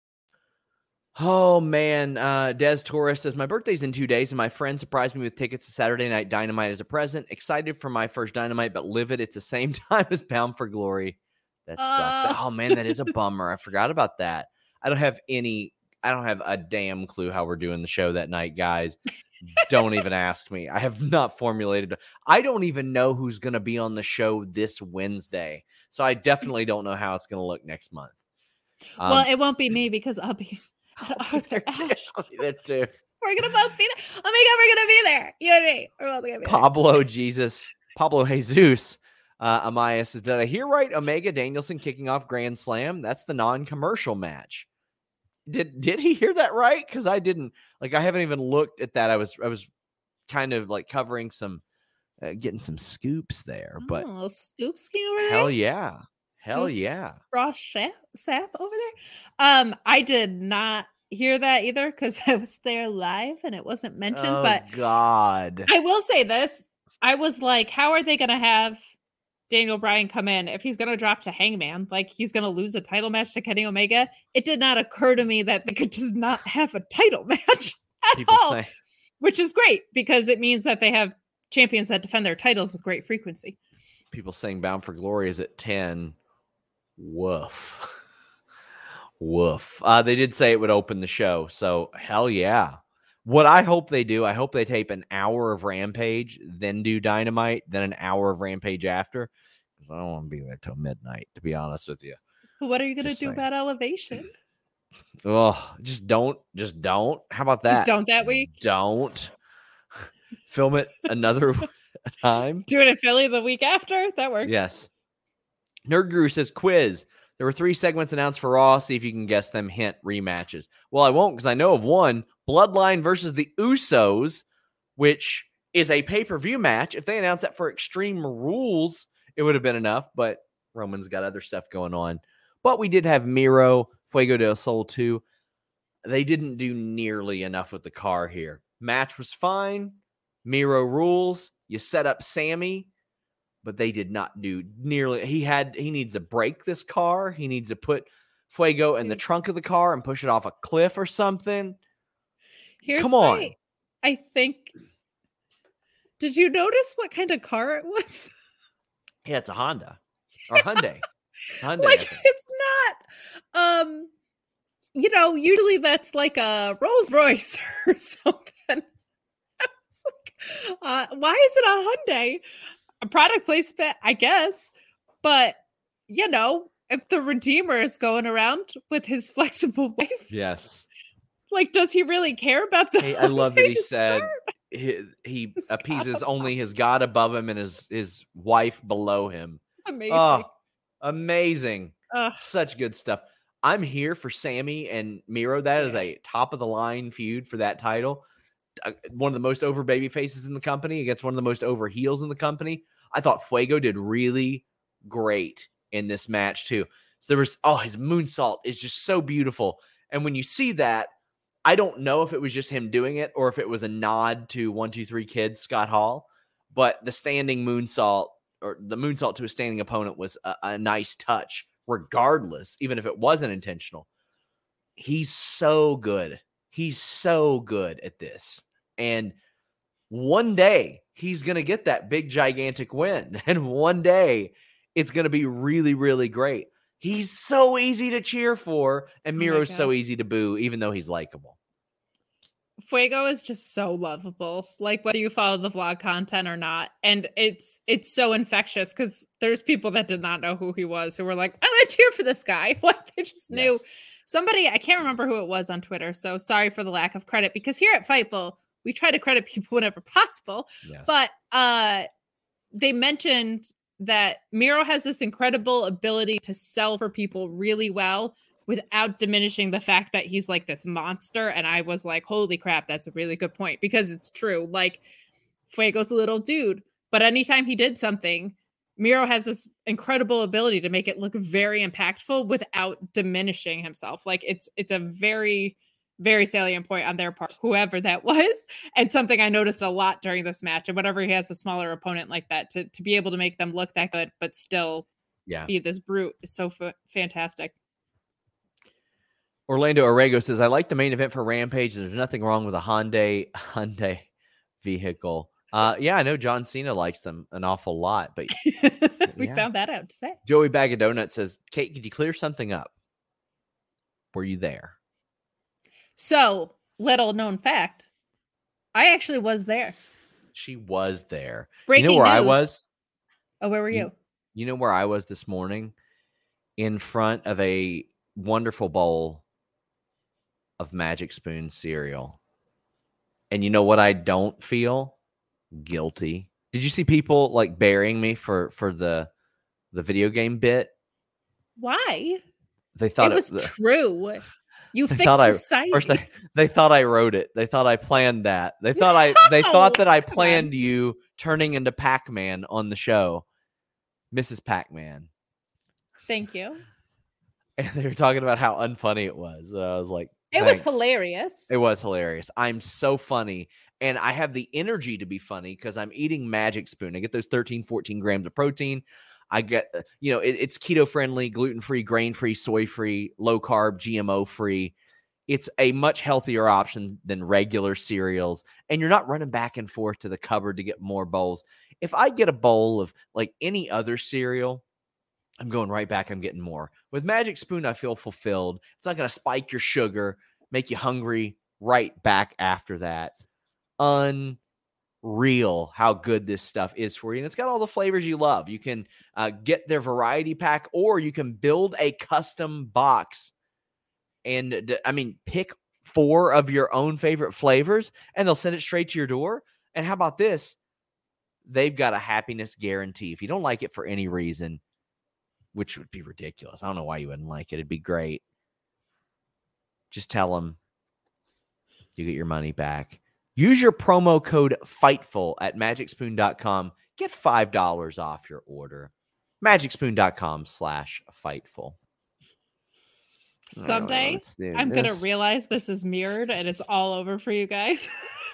Speaker 1: Oh, man. Des Torres says, my birthday's in 2 days, and my friend surprised me with tickets to Saturday Night Dynamite as a present. Excited for my first Dynamite, but livid it's the same time as Bound for Glory. That sucks. Oh, man, that is a bummer. I forgot about that. I don't have a damn clue how we're doing the show that night, guys. Don't even ask me. I have not formulated. I don't even know who's going to be on the show this Wednesday. So I definitely don't know how it's going to look next month.
Speaker 2: Well, it won't be me because I'll be...
Speaker 1: I'll be there too.
Speaker 2: We're gonna both be there. Oh my god, we're gonna be there. You and me. We're both gonna be
Speaker 1: there. Pablo Jesus. Amaya says, did I hear right? Omega Danielson kicking off Grand Slam. That's the non-commercial match. Did he hear that right? Because I didn't. Like, I haven't even looked at that. I was kind of like covering some, getting some scoops there. But
Speaker 2: scoop ski over there.
Speaker 1: Hell yeah. Hell yeah.
Speaker 2: Ross Sapp over there. I did not hear that either because I was there live and it wasn't mentioned.
Speaker 1: Oh,
Speaker 2: but
Speaker 1: God.
Speaker 2: I will say this. I was like, how are they going to have Daniel Bryan come in if he's going to drop to Hangman? Like, he's going to lose a title match to Kenny Omega. It did not occur to me that they could just not have a title match at all, which is great because it means that they have champions that defend their titles with great frequency.
Speaker 1: People saying Bound for Glory is at 10. Woof. Woof. They did say it would open the show, so hell yeah. What I hope they do, I hope they tape an hour of Rampage, then do Dynamite, then an hour of Rampage after, because I don't want to be there till midnight, to be honest with you.
Speaker 2: But what are you going to do about Elevation?
Speaker 1: Oh, just don't. How about that?
Speaker 2: Just don't that week?
Speaker 1: Don't. Film it another time.
Speaker 2: Do it in Philly the week after? That works.
Speaker 1: Yes. Nerd Guru says, quiz. There were 3 segments announced for Raw. See if you can guess them. Hint, rematches. Well, I won't because I know of one. Bloodline versus the Usos, which is a pay-per-view match. If they announced that for Extreme Rules, it would have been enough. But Roman's got other stuff going on. But we did have Miro, Fuego del Sol 2. They didn't do nearly enough with the car here. Match was fine. Miro rules. You set up Sammy. But they did not do nearly. He needs to break this car. He needs to put Fuego in the trunk of the car and push it off a cliff or something. Come on.
Speaker 2: I think. Did you notice what kind of car it was?
Speaker 1: Yeah, it's a Honda or Hyundai. It's a Hyundai,
Speaker 2: like it's not. usually that's like a Rolls Royce or something. It's like, why is it a Hyundai? A product placement, I guess. But, if the Redeemer is going around with his flexible wife,
Speaker 1: Yes.
Speaker 2: like, does he really care about the
Speaker 1: Hey, I love that he
Speaker 2: Hyundai
Speaker 1: said
Speaker 2: start?
Speaker 1: he
Speaker 2: His
Speaker 1: appeases
Speaker 2: God
Speaker 1: only his God above him and his wife below him.
Speaker 2: Amazing.
Speaker 1: Oh, amazing.
Speaker 2: Ugh.
Speaker 1: Such good stuff. I'm here for Sammy and Miro. That is a top of the line feud for that title. One of the most over baby faces in the company against one of the most over heels in the company. I thought Fuego did really great in this match too. So there was, his moonsault is just so beautiful. And when you see that, I don't know if it was just him doing it or if it was a nod to 1, 2, 3 Kids, Scott Hall, but the standing moonsault or the moonsault to a standing opponent was a nice touch, regardless, even if it wasn't intentional. He's so good. He's so good at this. And one day he's going to get that big, gigantic win. And one day it's going to be really, really great. He's so easy to cheer for. And Miro's so easy to boo, even though he's likable.
Speaker 2: Fuego is just so lovable, like whether you follow the vlog content or not. And it's so infectious because there's people that did not know who he was who were like, I'm going to cheer for this guy. Like they just knew.
Speaker 1: Yes.
Speaker 2: Somebody, I can't remember who it was on Twitter, so sorry for the lack of credit, because here at Fightful, we try to credit people whenever possible.
Speaker 1: Yes.
Speaker 2: But they mentioned that Miro has this incredible ability to sell for people really well without diminishing the fact that he's like this monster. And I was like, holy crap, that's a really good point, because it's true. Like Fuego's a little dude, but anytime he did something, Miro has this incredible ability to make it look very impactful without diminishing himself. Like it's a very, very salient point on their part, whoever that was. And something I noticed a lot during this match. And whenever he has a smaller opponent like that, to be able to make them look that good, but still be this brute is so fantastic.
Speaker 1: Orlando Orrego says, I like the main event for Rampage. There's nothing wrong with a Hyundai vehicle. I know John Cena likes them an awful lot, but
Speaker 2: we found that out today.
Speaker 1: Joey Bag of Donuts says, Kate, could you clear something up? Were you there?
Speaker 2: So, little known fact, I actually was there.
Speaker 1: She was there.
Speaker 2: Breaking
Speaker 1: you know where
Speaker 2: news.
Speaker 1: I was?
Speaker 2: Oh, where were you?
Speaker 1: You know where I was this morning? In front of a wonderful bowl of Magic Spoon cereal. And you know what I don't feel? Guilty. Did you see people like burying me for the video game bit?
Speaker 2: Why?
Speaker 1: They thought
Speaker 2: it was true. You fixed society.
Speaker 1: First, they thought I wrote it. They thought I planned that. They thought they thought that I planned you turning into Pac-Man on the show, Mrs. Pac-Man.
Speaker 2: Thank you.
Speaker 1: And they were talking about how unfunny it was. And I was like,
Speaker 2: it was hilarious.
Speaker 1: It was hilarious. I'm so funny. And I have the energy to be funny because I'm eating Magic Spoon. I get those 13, 14 grams of protein. I get, it's keto-friendly, gluten-free, grain-free, soy-free, low-carb, GMO-free. It's a much healthier option than regular cereals. And you're not running back and forth to the cupboard to get more bowls. If I get a bowl of like any other cereal, I'm going right back. I'm getting more. With Magic Spoon, I feel fulfilled. It's not going to spike your sugar, make you hungry right back after that. Unreal how good this stuff is for you. And it's got all the flavors you love. You can get their variety pack, or you can build a custom box. And pick 4 of your own favorite flavors, and they'll send it straight to your door. And how about this? They've got a happiness guarantee. If you don't like it for any reason, which would be ridiculous. I don't know why you wouldn't like it. It'd be great. Just tell them you get your money back. Use your promo code FIGHTFUL at MagicSpoon.com. Get $5 off your order. MagicSpoon.com/FIGHTFUL.
Speaker 2: Someday, I'm going to realize this is mirrored and it's all over for you guys.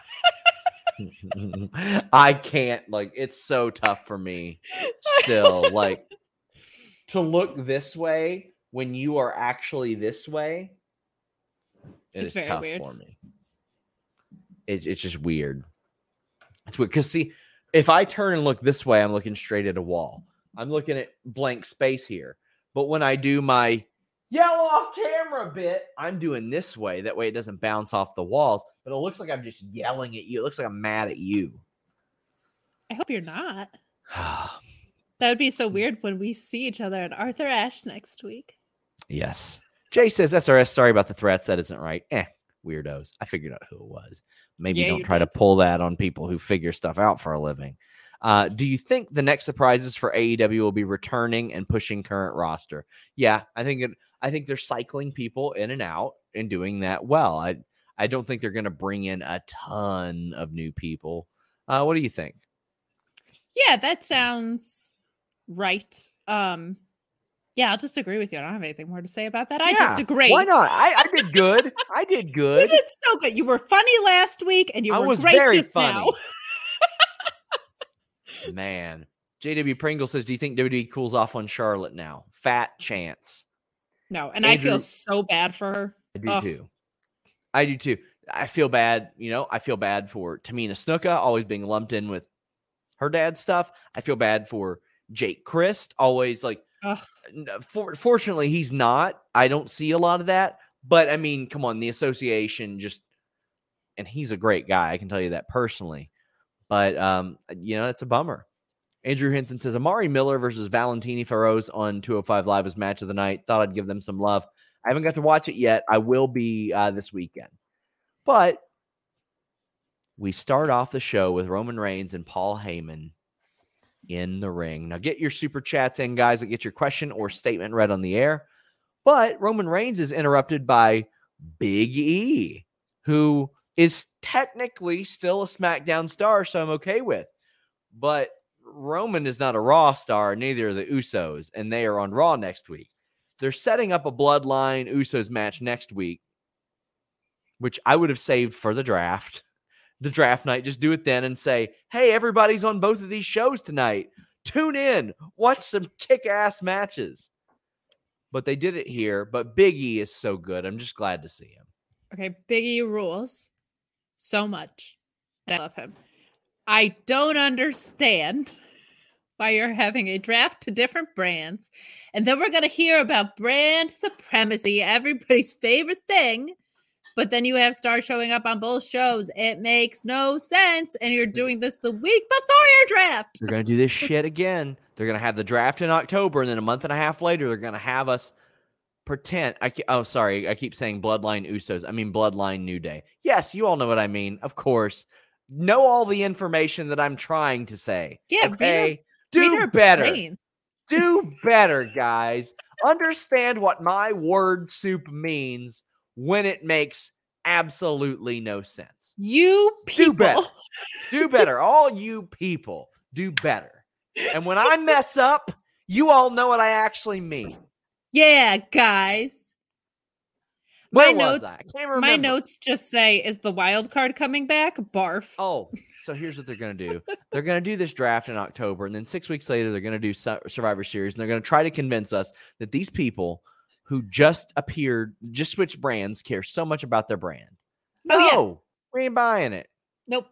Speaker 1: I can't. It's so tough for me still. To look this way when you are actually this way, it's tough weird for me. It's just weird. It's weird because, see, if I turn and look this way, I'm looking straight at a wall. I'm looking at blank space here. But when I do my yell off camera a bit. I'm doing this way. That way it doesn't bounce off the walls. But it looks like I'm just yelling at you. It looks like I'm mad at you.
Speaker 2: I hope you're not. That would be so weird when we see each other at Arthur Ashe next week.
Speaker 1: Yes. Jay says, SRS, sorry about the threats. That isn't right. Weirdos. I figured out who it was. Maybe don't try to pull that on people who figure stuff out for a living. Do you think the next surprises for AEW will be returning and pushing current roster? Yeah, I think they're cycling people in and out and doing that well. I don't think they're going to bring in a ton of new people. What do you think?
Speaker 2: Yeah, that sounds right. Yeah, I'll just agree with you. I don't have anything more to say about that. I just agree.
Speaker 1: Why not? I did good. I did good.
Speaker 2: You did so good. You were funny last week, and you were great
Speaker 1: very
Speaker 2: just
Speaker 1: funny.
Speaker 2: now.
Speaker 1: Man. JW Pringle says, do you think WWE cools off on Charlotte now? Fat chance.
Speaker 2: No, and Andrew, I feel so bad for her.
Speaker 1: I do too. I feel bad. I feel bad for Tamina Snuka always being lumped in with her dad's stuff. I feel bad for Jake Christ, always like, fortunately, he's not. I don't see a lot of that. But, I mean, come on, the association and he's a great guy. I can tell you that personally. But, it's a bummer. Andrew Henson says, Amari Miller versus Valentini Feroz on 205 Live was match of the night. Thought I'd give them some love. I haven't got to watch it yet. I will be this weekend. But we start off the show with Roman Reigns and Paul Heyman in the ring. Now get your super chats in, guys, that get your question or statement read on the air. But Roman Reigns is interrupted by Big E, who is technically still a SmackDown star, so I'm okay with. But Roman is not a Raw star, neither are the Usos, and they are on Raw next week. They're setting up a Bloodline Usos match next week, which I would have saved for the draft. The draft night, just do it then and say, hey, everybody's on both of these shows tonight. Tune in, watch some kick-ass matches. But they did it here, but Big E is so good. I'm just glad to see him.
Speaker 2: Okay, Big E rules so much. I love him. I don't understand why you're having a draft to different brands, and then we're going to hear about brand supremacy, everybody's favorite thing. But then you have stars showing up on both shows. It makes no sense. And you're doing this the week before your draft.
Speaker 1: They're going to do this shit again. They're going to have the draft in October. And then a month and a half later, they're going to have us pretend. I keep saying Bloodline Usos. I mean Bloodline New Day. Yes, you all know what I mean. Of course. Know all the information that I'm trying to say.
Speaker 2: Yeah.
Speaker 1: Okay? Do better. Do better, guys. Understand what my word soup means. When it makes absolutely no sense.
Speaker 2: You people.
Speaker 1: Do better. Do better. All you people do better. And when I mess up, you all know what I actually mean.
Speaker 2: Yeah, guys.
Speaker 1: Where was I? I can't remember.
Speaker 2: My notes just say, is the wild card coming back? Barf.
Speaker 1: Oh, so here's what they're going to do. They're going to do this draft in October, and then 6 weeks later, they're going to do Survivor Series, and they're going to try to convince us that these people who just switched brands, care so much about their brand. No, we ain't buying it.
Speaker 2: Nope.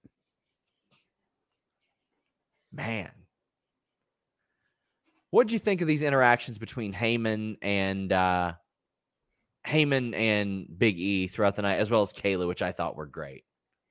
Speaker 1: Man. What'd you think of these interactions between Heyman and Big E throughout the night, as well as Kayla, which I thought were great?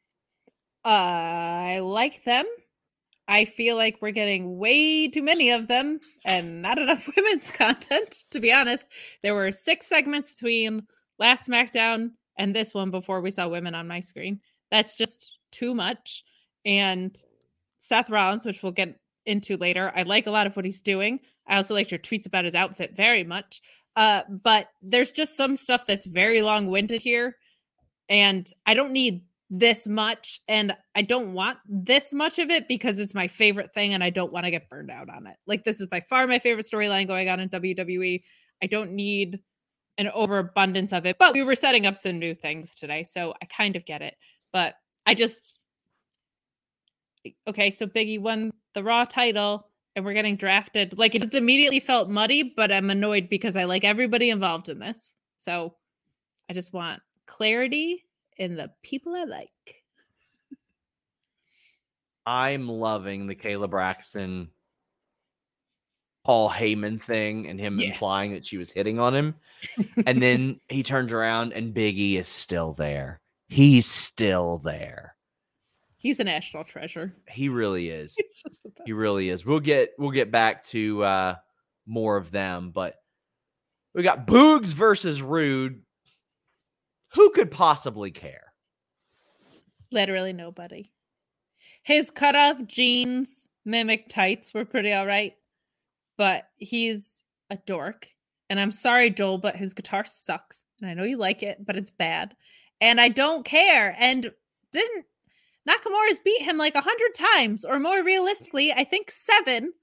Speaker 2: I like them. I feel like we're getting way too many of them and not enough women's content, to be honest. There were 6 segments between last SmackDown and this one before we saw women on my screen. That's just too much. And Seth Rollins, which we'll get into later, I like a lot of what he's doing. I also liked your tweets about his outfit very much. But there's just some stuff that's very long-winded here. And I don't need this much, and I don't want this much of it because it's my favorite thing and I don't want to get burned out on it. Like, this is by far my favorite storyline going on in WWE. I don't need an overabundance of it, but we were setting up some new things today, so I kind of get it. But okay, so Big E won the Raw title and we're getting drafted. Like, it just immediately felt muddy, but I'm annoyed because I like everybody involved in this. So I just want clarity in the people I like.
Speaker 1: I'm loving the Kayla Braxton Paul Heyman thing and him implying that she was hitting on him. And then he turns around and Big E is still there. He's still there.
Speaker 2: He's a national treasure.
Speaker 1: He really is.
Speaker 2: He's just the best.
Speaker 1: He really is. We'll get back to more of them, but we got Boogs versus Rude. Who could possibly care?
Speaker 2: Literally nobody. His cutoff jeans mimic tights were pretty all right, but he's a dork. And I'm sorry, Joel, but his guitar sucks. And I know you like it, but it's bad. And I don't care. And didn't Nakamura's beat him like 100 times, or more realistically, I think 7.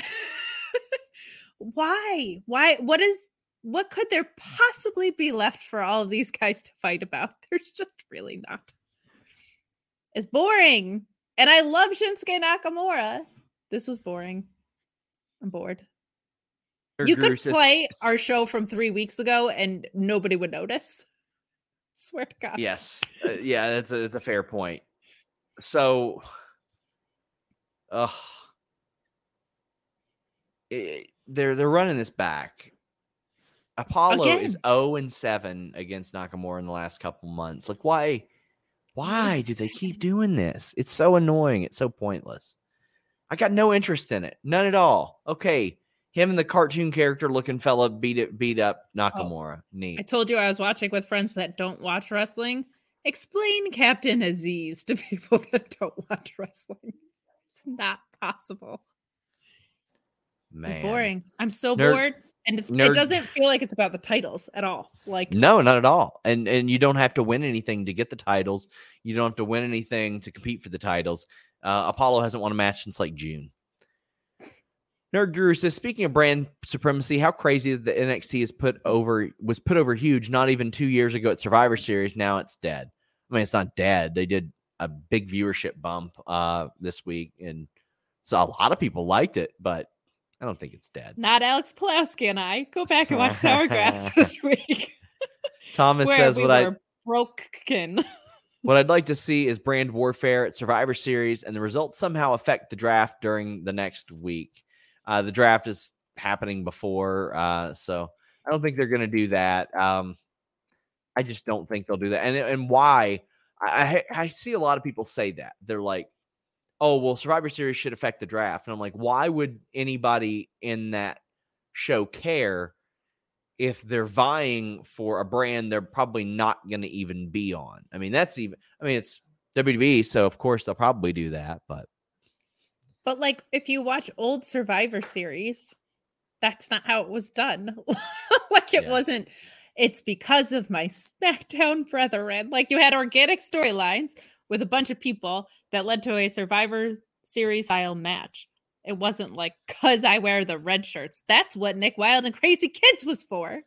Speaker 2: Why? What could there possibly be left for all of these guys to fight about? There's just really not. It's boring. And I love Shinsuke Nakamura. This was boring. I'm bored. You could play our show from 3 weeks ago and nobody would notice. Swear to God.
Speaker 1: Yes. Yeah, that's a fair point. So, they're running this back. Apollo is 0-7 against Nakamura in the last couple months. Like, why do they keep doing this? It's so annoying. It's so pointless. I got no interest in it. None at all. Okay. Him and the cartoon character looking fella beat up Nakamura. Neat.
Speaker 2: I told you I was watching with friends that don't watch wrestling. Explain Captain Aziz to people that don't watch wrestling. It's not possible.
Speaker 1: Man.
Speaker 2: It's boring. I'm so bored. And it doesn't feel like it's about the titles at all. Like,
Speaker 1: no, not at all. And you don't have to win anything to get the titles. You don't have to win anything to compete for the titles. Apollo hasn't won a match since like June. Nerd Guru says, speaking of brand supremacy, how crazy that the NXT was put over huge not even 2 years ago at Survivor Series. Now it's dead. I mean, it's not dead. They did a big viewership bump this week, and so a lot of people liked it, but I don't think it's dead.
Speaker 2: Not Alex Pulaski and I. Go back and watch Sour Graphs this week.
Speaker 1: Thomas says,
Speaker 2: broken.
Speaker 1: What I'd like to see is brand warfare at Survivor Series, and the results somehow affect the draft during the next week. The draft is happening before, so I don't think they're going to do that. I just don't think they'll do that. And why? I see a lot of people say that. They're like, oh, well, Survivor Series should affect the draft. And I'm like, why would anybody in that show care if they're vying for a brand they're probably not going to even be on? I mean, it's WWE, so of course they'll probably do that, but
Speaker 2: like, if you watch old Survivor Series, that's not how it was done. Like, it wasn't, it's because of my SmackDown brethren. Like, you had organic storylines with a bunch of people that led to a Survivor Series style match. It wasn't like, because I wear the red shirts. That's what Nick Wild and Crazy Kids was for.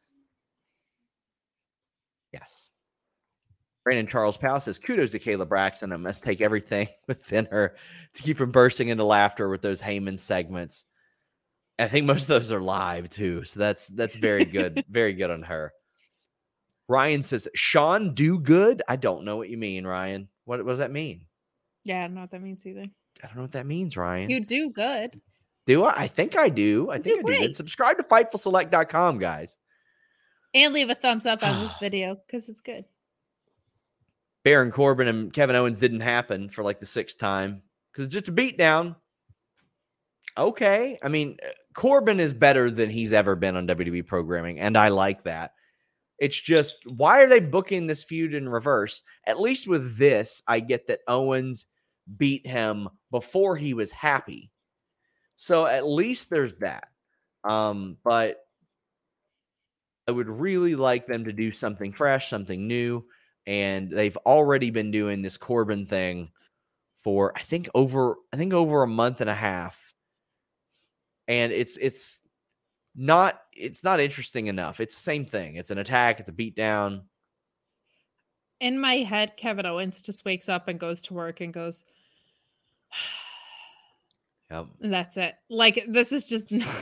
Speaker 1: Yes. Brandon Charles Powell says, kudos to Kayla Braxton. I must take everything within her to keep from bursting into laughter with those Heyman segments. And I think most of those are live too. So that's very good. Very good on her. Ryan says, Sean do good? I don't know what you mean, Ryan. What does that mean?
Speaker 2: Yeah, I don't know what that means either.
Speaker 1: I don't know what that means, Ryan.
Speaker 2: You do good.
Speaker 1: Do I? I think I do. I think I do. And subscribe to FightfulSelect.com, guys.
Speaker 2: And leave a thumbs up on this video because it's good.
Speaker 1: Baron Corbin and Kevin Owens didn't happen for like the 6th time because it's just a beatdown. Okay. I mean, Corbin is better than he's ever been on WWE programming, and I like that. It's just, why are they booking this feud in reverse? At least with this, I get that Owens beat him before he was happy. So at least there's that. But I would really like them to do something fresh, something new. And they've already been doing this Corbin thing for I think over a month and a half. And it's not interesting enough. It's the same thing. It's an attack, it's a beatdown.
Speaker 2: In my head, Kevin Owens just wakes up and goes to work and goes,
Speaker 1: yep.
Speaker 2: And that's it. Like, this is just not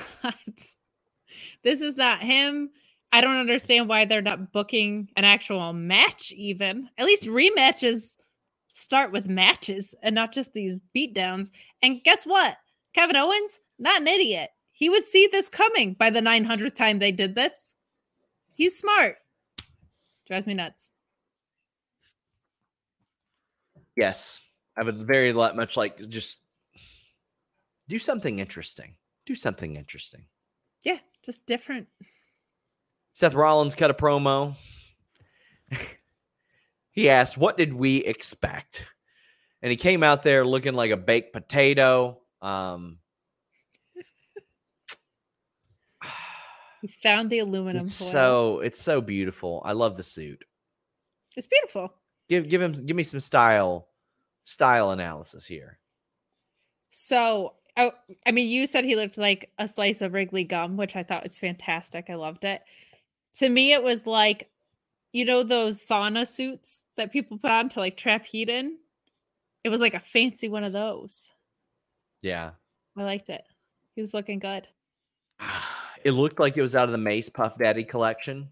Speaker 2: him. I don't understand why they're not booking an actual match even. At least rematches start with matches and not just these beatdowns. And guess what? Kevin Owens, not an idiot. He would see this coming by the 900th time they did this. He's smart. Drives me nuts.
Speaker 1: Yes. I would very much like just do something interesting. Do something interesting.
Speaker 2: Yeah, just different.
Speaker 1: Seth Rollins cut a promo. He asked, what did we expect? And he came out there looking like a baked potato.
Speaker 2: He found the aluminum
Speaker 1: foil. It's so beautiful. I love the suit.
Speaker 2: It's beautiful.
Speaker 1: Give me some style analysis here.
Speaker 2: So, I mean, you said he looked like a slice of Wrigley gum, which I thought was fantastic. I loved it. To me, it was like, you know, those sauna suits that people put on to like trap heat in. It was like a fancy one of those.
Speaker 1: Yeah.
Speaker 2: I liked it. He was looking good.
Speaker 1: It looked like it was out of the Mace Puff Daddy collection.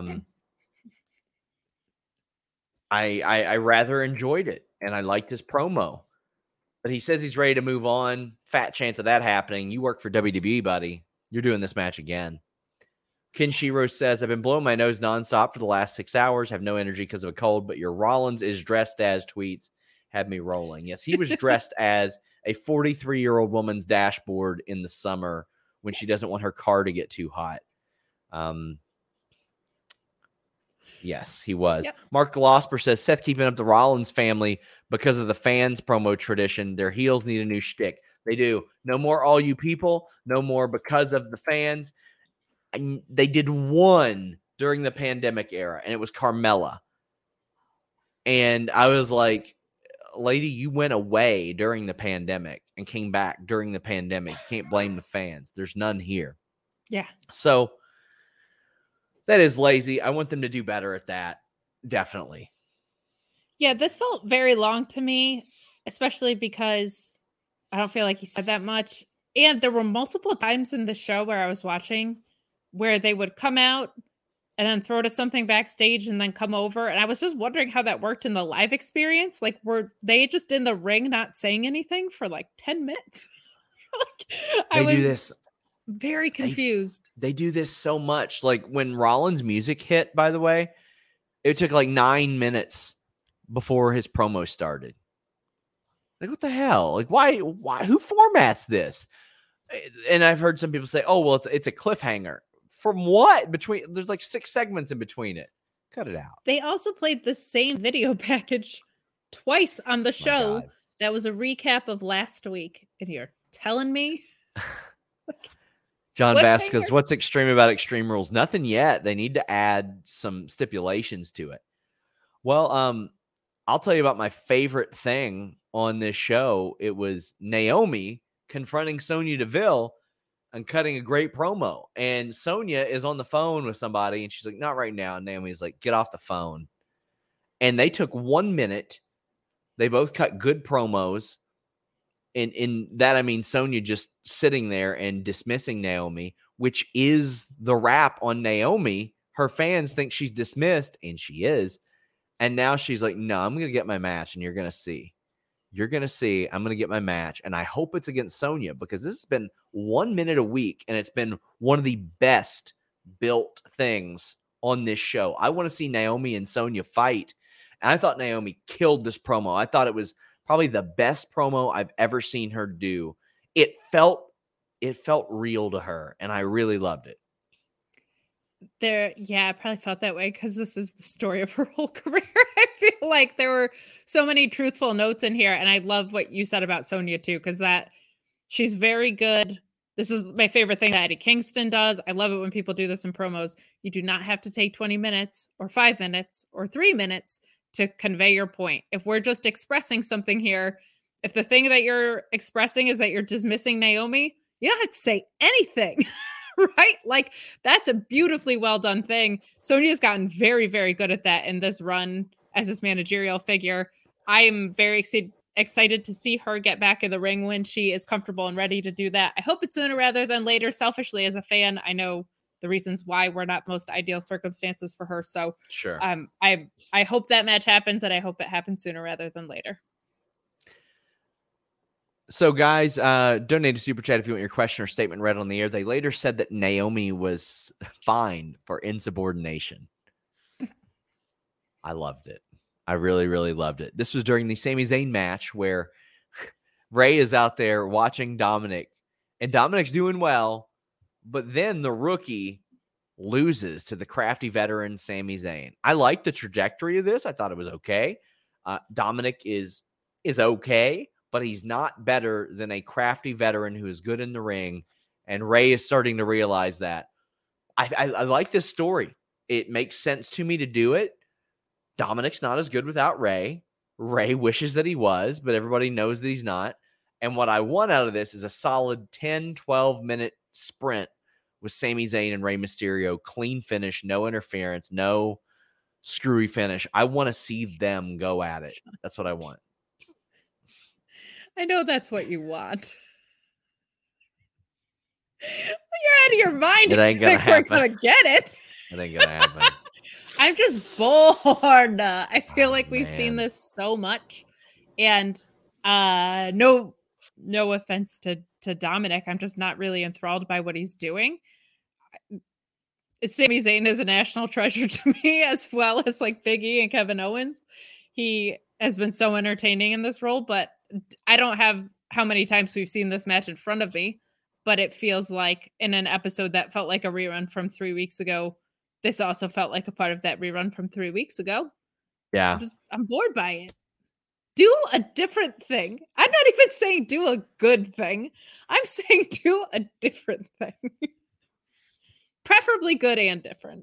Speaker 1: I rather enjoyed it, and I liked his promo. But he says he's ready to move on. Fat chance of that happening. You work for WWE, buddy. You're doing this match again. Ken Shiro says, I've been blowing my nose nonstop for the last 6 hours. Have no energy because of a cold, but your Rollins is dressed as tweets had me rolling. Yes, he was dressed as a 43-year-old woman's dashboard in the summer when she doesn't want her car to get too hot. Yes, he was. Yep. Mark Glosper says, Seth keeping up the Rollins family because of the fans promo tradition. Their heels need a new shtick. They do. No more all you people. No more because of the fans. And they did one during the pandemic era, and it was Carmella. And I was like, lady, you went away during the pandemic and came back during the pandemic. You can't blame the fans. There's none here.
Speaker 2: Yeah.
Speaker 1: So that is lazy. I want them to do better at that. Definitely.
Speaker 2: Yeah, this felt very long to me, especially because I don't feel like he said that much. And there were multiple times in the show where I was watching where they would come out and then throw to something backstage and then come over. And I was just wondering how that worked in the live experience. Like, were they just in the ring not saying anything for like 10 minutes?
Speaker 1: I was do this.
Speaker 2: Very confused.
Speaker 1: They do this so much. Like when Rollins' music hit, by the way, it took like 9 minutes before his promo started. Like, what the hell? Like, why? Who formats this? And I've heard some people say, oh, well, it's a cliffhanger. From what? There's like 6 segments in between it. Cut it out.
Speaker 2: They also played the same video package twice on the show. That was a recap of last week. And you're telling me?
Speaker 1: John Vasquez, what's extreme about Extreme Rules? Nothing yet. They need to add some stipulations to it. Well, I'll tell you about my favorite thing on this show. It was Naomi confronting Sonya Deville and cutting a great promo. And Sonya is on the phone with somebody, and she's like, not right now. And Naomi's like, get off the phone. And they took 1 minute. They both cut good promos. And in that, I mean, Sonya just sitting there and dismissing Naomi, which is the rap on Naomi. Her fans think she's dismissed, and she is. And now she's like, no, I'm going to get my match, and you're going to see. You're going to see. I'm going to get my match, and I hope it's against Sonya because this has been 1 minute a week, and it's been one of the best built things on this show. I want to see Naomi and Sonya fight, and I thought Naomi killed this promo. I thought it was probably the best promo I've ever seen her do. It felt real to her, and I really loved it.
Speaker 2: I probably felt that way because this is the story of her whole career. I feel like there were so many truthful notes in here, and I love what you said about Sonya too, because that she's very good. This is my favorite thing that Eddie Kingston does. I love it when people do this in promos. You do not have to take 20 minutes or 5 minutes or 3 minutes to convey your point. If we're just expressing something here, if the thing that you're expressing is that you're dismissing Naomi, you don't have to say anything. Right? Like, that's a beautifully well done thing. Sonya's gotten very, very good at that in this run as this managerial figure. I am very excited to see her get back in the ring when she is comfortable and ready to do that. I hope it's sooner rather than later. Selfishly, as a fan, I know the reasons why we're not most ideal circumstances for her. So
Speaker 1: sure.
Speaker 2: I hope that match happens, and I hope it happens sooner rather than later.
Speaker 1: So, guys, donate a super chat if you want your question or statement read on the air. They later said that Naomi was fined for insubordination. I loved it. I really, really loved it. This was during the Sami Zayn match where Ray is out there watching Dominic, and Dominic's doing well, but then the rookie loses to the crafty veteran Sami Zayn. I like the trajectory of this. I thought it was okay. Dominic is okay, but he's not better than a crafty veteran who is good in the ring, and Ray is starting to realize that. I like this story. It makes sense to me to do it. Dominic's not as good without Ray. Ray wishes that he was, but everybody knows that he's not. And what I want out of this is a solid 10, 12-minute sprint with Sami Zayn and Rey Mysterio. Clean finish, no interference, no screwy finish. I want to see them go at it. That's what I want.
Speaker 2: I know that's what you want. You're out of your mind.
Speaker 1: It ain't gonna happen.
Speaker 2: We're gonna get it.
Speaker 1: It ain't gonna happen.
Speaker 2: I'm just bored. I feel like we've seen this so much, and no offense to Dominic, I'm just not really enthralled by what he's doing. Sami Zayn is a national treasure to me, as well as like Big E and Kevin Owens. He has been so entertaining in this role, but I don't have how many times we've seen this match in front of me, but it feels like in an episode that felt like a rerun from 3 weeks ago, this also felt like a part of that rerun from 3 weeks ago.
Speaker 1: Yeah.
Speaker 2: I'm bored by it. Do a different thing. I'm not even saying do a good thing. I'm saying do a different thing. Preferably good and different.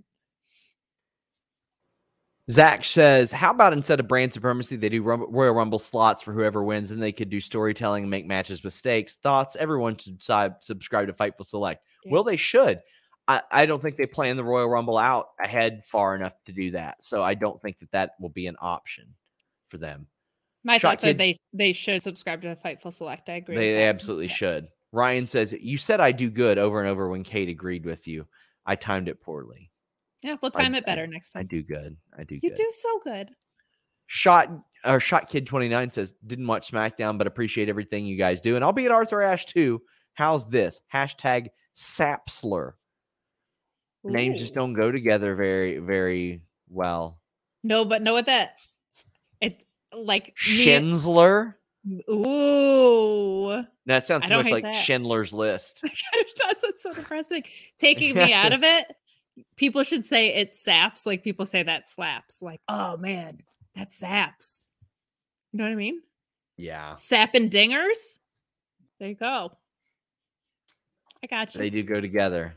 Speaker 1: Zach says, how about instead of brand supremacy, they do Royal Rumble slots for whoever wins, and they could do storytelling and make matches with stakes? Thoughts? Everyone should subscribe to Fightful Select. Yeah. Well, they should. I don't think they plan the Royal Rumble out ahead far enough to do that. So I don't think that will be an option for them.
Speaker 2: My thoughts are they should subscribe to Fightful Select. I agree.
Speaker 1: They absolutely should. Ryan says, you said I do good over and over when Kate agreed with you. I timed it poorly.
Speaker 2: Yeah, we'll time it better next time.
Speaker 1: I do good.
Speaker 2: You do so good.
Speaker 1: Shot Kid 29 says, didn't watch SmackDown, but appreciate everything you guys do. And I'll be at Arthur Ashe too. How's this? Hashtag Sapsler. Ooh. Names just don't go together very, very well.
Speaker 2: No, but know what it's like
Speaker 1: Schindler.
Speaker 2: Ooh.
Speaker 1: That sounds too much like Schindler's List.
Speaker 2: It does. That's so depressing. Taking me out of it. People should say it saps. Like people say that slaps. Like, oh man, that saps. You know what I mean?
Speaker 1: Yeah.
Speaker 2: Sap and dingers. There you go. I got you.
Speaker 1: They do go together.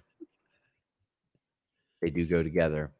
Speaker 1: They do go together.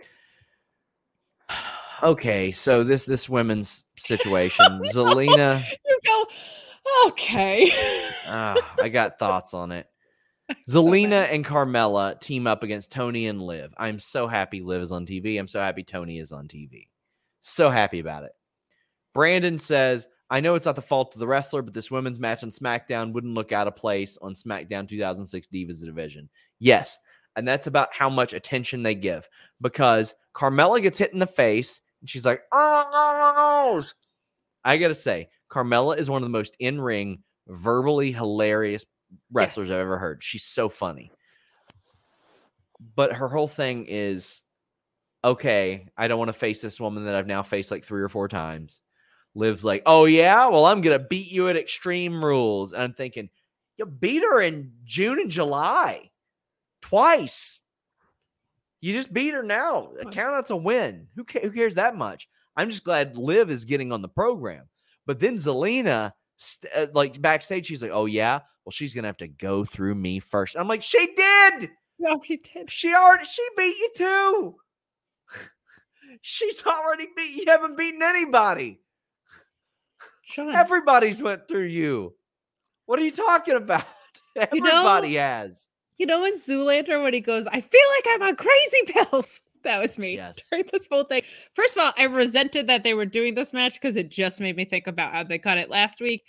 Speaker 1: Okay, so this women's situation, Zelina.
Speaker 2: You go, okay.
Speaker 1: I got thoughts on it. Zelina and Carmella team up against Tony and Liv. I'm so happy Liv is on TV. I'm so happy Tony is on TV. So happy about it. Brandon says, I know it's not the fault of the wrestler, but this women's match on SmackDown wouldn't look out of place on SmackDown 2006 Divas Division. Yes, and that's about how much attention they give. Because Carmella gets hit in the face, and she's like, oh. I got to say, Carmella is one of the most in-ring, verbally hilarious wrestlers I've ever heard. She's so funny. But her whole thing is, okay, I don't want to face this woman that I've now faced like 3 or 4 times. Liv's like, oh yeah, well, I'm going to beat you at Extreme Rules. And I'm thinking, you beat her in June and July. Twice. You just beat her now. Count out to win. Who cares that much? I'm just glad Liv is getting on the program. But then Zelina, like backstage, she's like, oh yeah, well, she's going to have to go through me first. I'm like, she did.
Speaker 2: No, she did.
Speaker 1: She beat you too. She's already beat you. Haven't beaten anybody.
Speaker 2: Sean.
Speaker 1: Everybody's went through you. What are you talking about? Everybody has.
Speaker 2: You know, in Zoolander, when he goes, I feel like I'm on crazy pills. That was me during this whole thing. First of all, I resented that they were doing this match because it just made me think about how they cut it last week.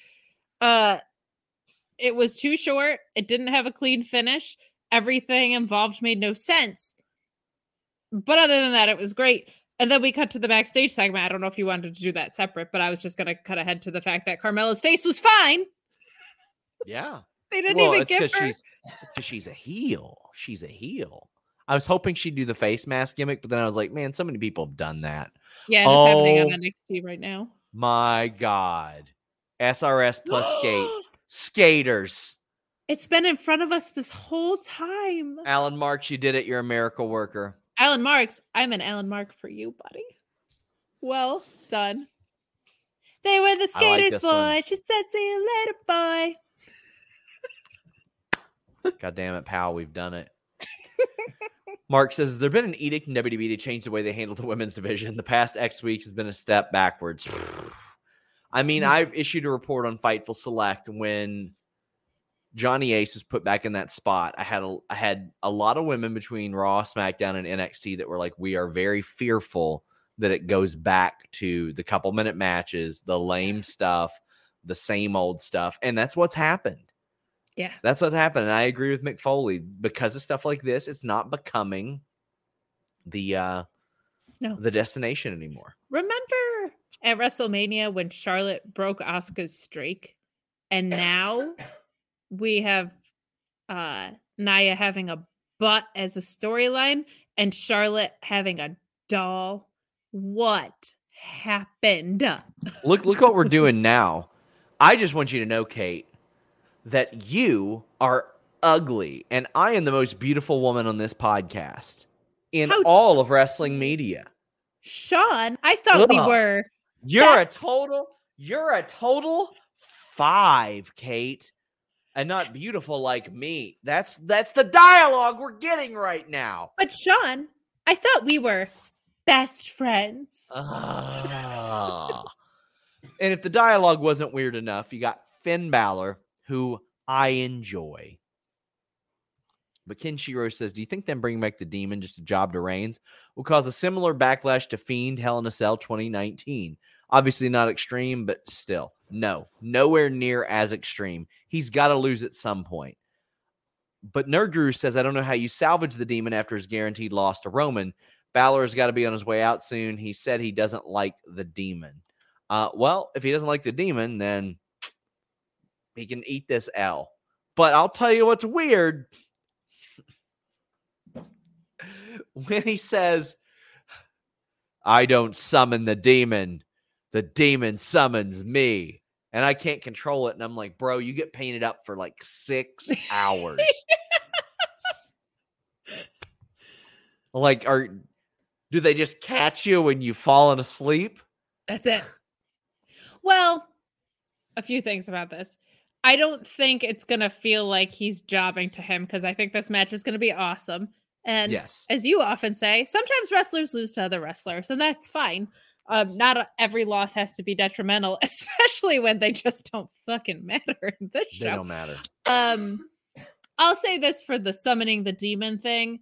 Speaker 2: It was too short. It didn't have a clean finish. Everything involved made no sense. But other than that, it was great. And then we cut to the backstage segment. I don't know if you wanted to do that separate, but I was just going to cut ahead to the fact that Carmella's face was fine.
Speaker 1: Yeah.
Speaker 2: They didn't
Speaker 1: Well,
Speaker 2: even
Speaker 1: it's
Speaker 2: give
Speaker 1: because
Speaker 2: her.
Speaker 1: she's a heel. She's a heel. I was hoping she'd do the face mask gimmick, but then I was like, man, so many people have done that.
Speaker 2: Yeah, and it's happening on
Speaker 1: Oh
Speaker 2: NXT right now.
Speaker 1: my God. SRS plus skate. Skaters.
Speaker 2: It's been in front of us this whole time.
Speaker 1: Alan Marks, you did it. You're a miracle worker.
Speaker 2: Alan Marks, I'm an Alan Mark for you, buddy. Well done. They were the
Speaker 1: I like
Speaker 2: skaters,
Speaker 1: this
Speaker 2: boy.
Speaker 1: one.
Speaker 2: She said, see you later, boy.
Speaker 1: God damn it, pal. We've done it. Mark says, has there been an edict in WWE to change the way they handle the women's division? The past X week has been a step backwards. I mean, I issued a report on Fightful Select when Johnny Ace was put back in that spot. I had a lot of women between Raw, SmackDown, and NXT that were like, we are very fearful that it goes back to the couple-minute matches, the lame stuff, the same old stuff. And that's what's happened.
Speaker 2: Yeah.
Speaker 1: That's what happened. And I agree with Mick Foley. Because of stuff like this, it's not becoming the destination anymore.
Speaker 2: Remember at WrestleMania when Charlotte broke Asuka's streak? And now we have Nia having a butt as a storyline and Charlotte having a doll. What happened?
Speaker 1: Look what we're doing now. I just want you to know, Kate, that you are ugly, and I am the most beautiful woman on this podcast in all of wrestling media.
Speaker 2: Sean, I thought we were.
Speaker 1: You're a total 5, Kate, and not beautiful like me. That's the dialogue we're getting right now.
Speaker 2: But Sean, I thought we were best friends.
Speaker 1: And if the dialogue wasn't weird enough, you got Finn Balor, who I enjoy. But Ken Shiro says, do you think them bringing back the Demon, just a job to Reigns, will cause a similar backlash to Fiend Hell in a Cell 2019? Obviously not extreme, but still. No, nowhere near as extreme. He's got to lose at some point. But Nerd Guru says, I don't know how you salvage the Demon after his guaranteed loss to Roman. Balor's got to be on his way out soon. He said he doesn't like the Demon. Well, if he doesn't like the Demon, then he can eat this L. But I'll tell you what's weird. When he says, I don't summon the Demon summons me. And I can't control it. And I'm like, bro, you get painted up for like 6 hours. Like, do they just catch you when you've fallen asleep?
Speaker 2: That's it. Well, a few things about this. I don't think it's going to feel like he's jobbing to him because I think this match is going to be awesome. And as you often say, sometimes wrestlers lose to other wrestlers, and that's fine. Not every loss has to be detrimental, especially when they just don't fucking matter in this show.
Speaker 1: They don't matter.
Speaker 2: I'll say this for the summoning the Demon thing.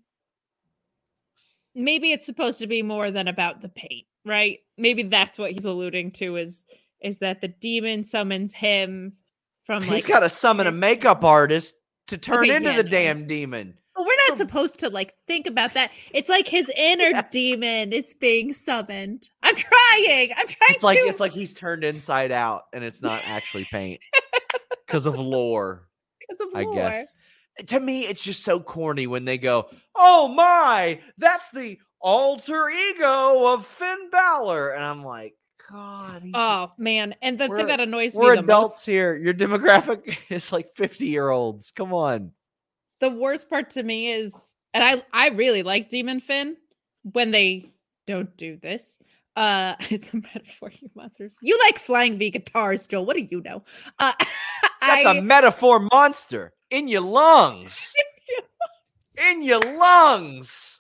Speaker 2: Maybe it's supposed to be more than about the paint, right? Maybe that's what he's alluding to is that the Demon summons him from
Speaker 1: He's got to summon a makeup artist to turn into the damn Demon.
Speaker 2: But we're not supposed to think about that. It's like his inner demon is being summoned. I'm trying.
Speaker 1: It's like he's turned inside out and it's not actually paint. Because of lore. I guess. To me, it's just so corny when they go, oh my, that's the alter ego of Finn Balor. And I'm like, God.
Speaker 2: Oh, man. And the thing that annoys me
Speaker 1: the most.
Speaker 2: We're
Speaker 1: adults here. Your demographic is like 50-year-olds. Come on.
Speaker 2: The worst part to me is, and I really like Demon Finn when they don't do this. It's a metaphor, you monsters. You like flying V guitars, Joel. What do you know?
Speaker 1: That's a metaphor monster in your lungs. In your lungs.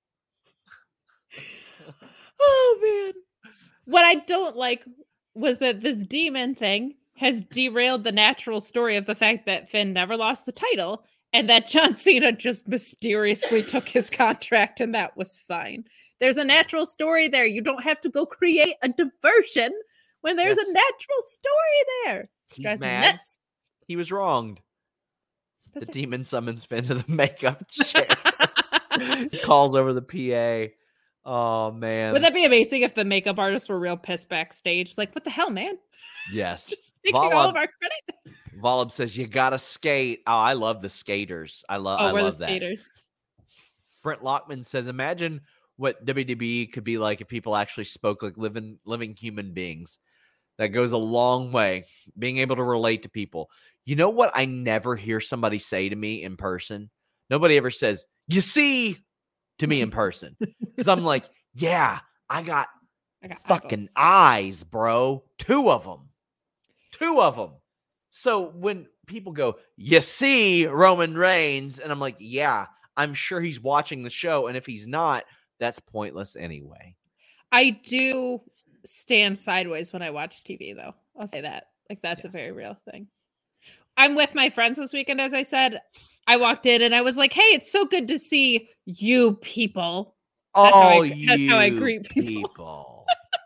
Speaker 2: Oh, man. What I don't like was that this Demon thing has derailed the natural story of the fact that Finn never lost the title. And that John Cena just mysteriously took his contract, and that was fine. There's a natural story there. You don't have to go create a diversion when there's a natural story there.
Speaker 1: He's mad. Nuts. He was wronged. The Demon summons Finn to the makeup chair. Calls over the PA. Oh, man.
Speaker 2: Would that be amazing if the makeup artists were real pissed backstage? Like, what the hell, man?
Speaker 1: Yes.
Speaker 2: Just taking all of our credit.
Speaker 1: Volub says you gotta skate. Oh, I love the skaters. I
Speaker 2: we're
Speaker 1: love
Speaker 2: the
Speaker 1: that.
Speaker 2: skaters.
Speaker 1: Brent Lockman says, imagine what WWE could be like if people actually spoke like living human beings. That goes a long way, being able to relate to people. You know what I never hear somebody say to me in person? Nobody ever says, you see, to me in person. Because I'm like, yeah, I got fucking eyes, bro. 2 of them. 2 of them. So when people go, you see Roman Reigns, and I'm like, yeah, I'm sure he's watching the show. And if he's not, that's pointless anyway.
Speaker 2: I do stand sideways when I watch TV, though. I'll say that. Like, that's a very real thing. I'm with my friends this weekend, as I said. I walked in and I was like, hey, it's so good to see you people. That's how I greet people.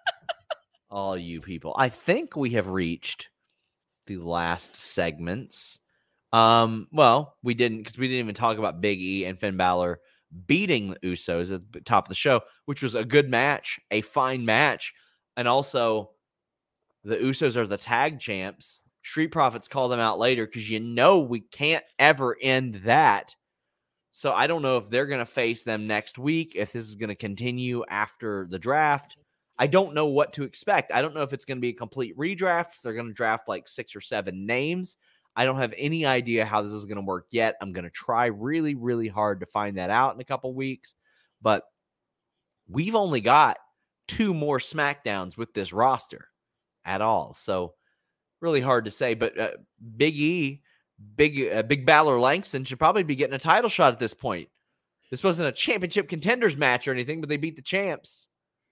Speaker 1: All you people. I think we have reached the last segments. Well, we didn't, because we didn't even talk about Big E and Finn Balor beating the Usos at the top of the show, which was a good match, a fine match. And also, the Usos are the tag champs. Street Profits call them out later because we can't ever end that. So I don't know if they're going to face them next week, if this is going to continue after the draft. I don't know what to expect. I don't know if it's going to be a complete redraft. If they're going to draft like 6 or 7 names. I don't have any idea how this is going to work yet. I'm going to try really, really hard to find that out in a couple weeks. But we've only got 2 more SmackDowns with this roster at all. So really hard to say. But Big Balor Langston should probably be getting a title shot at this point. This wasn't a championship contenders match or anything, but they beat the champs.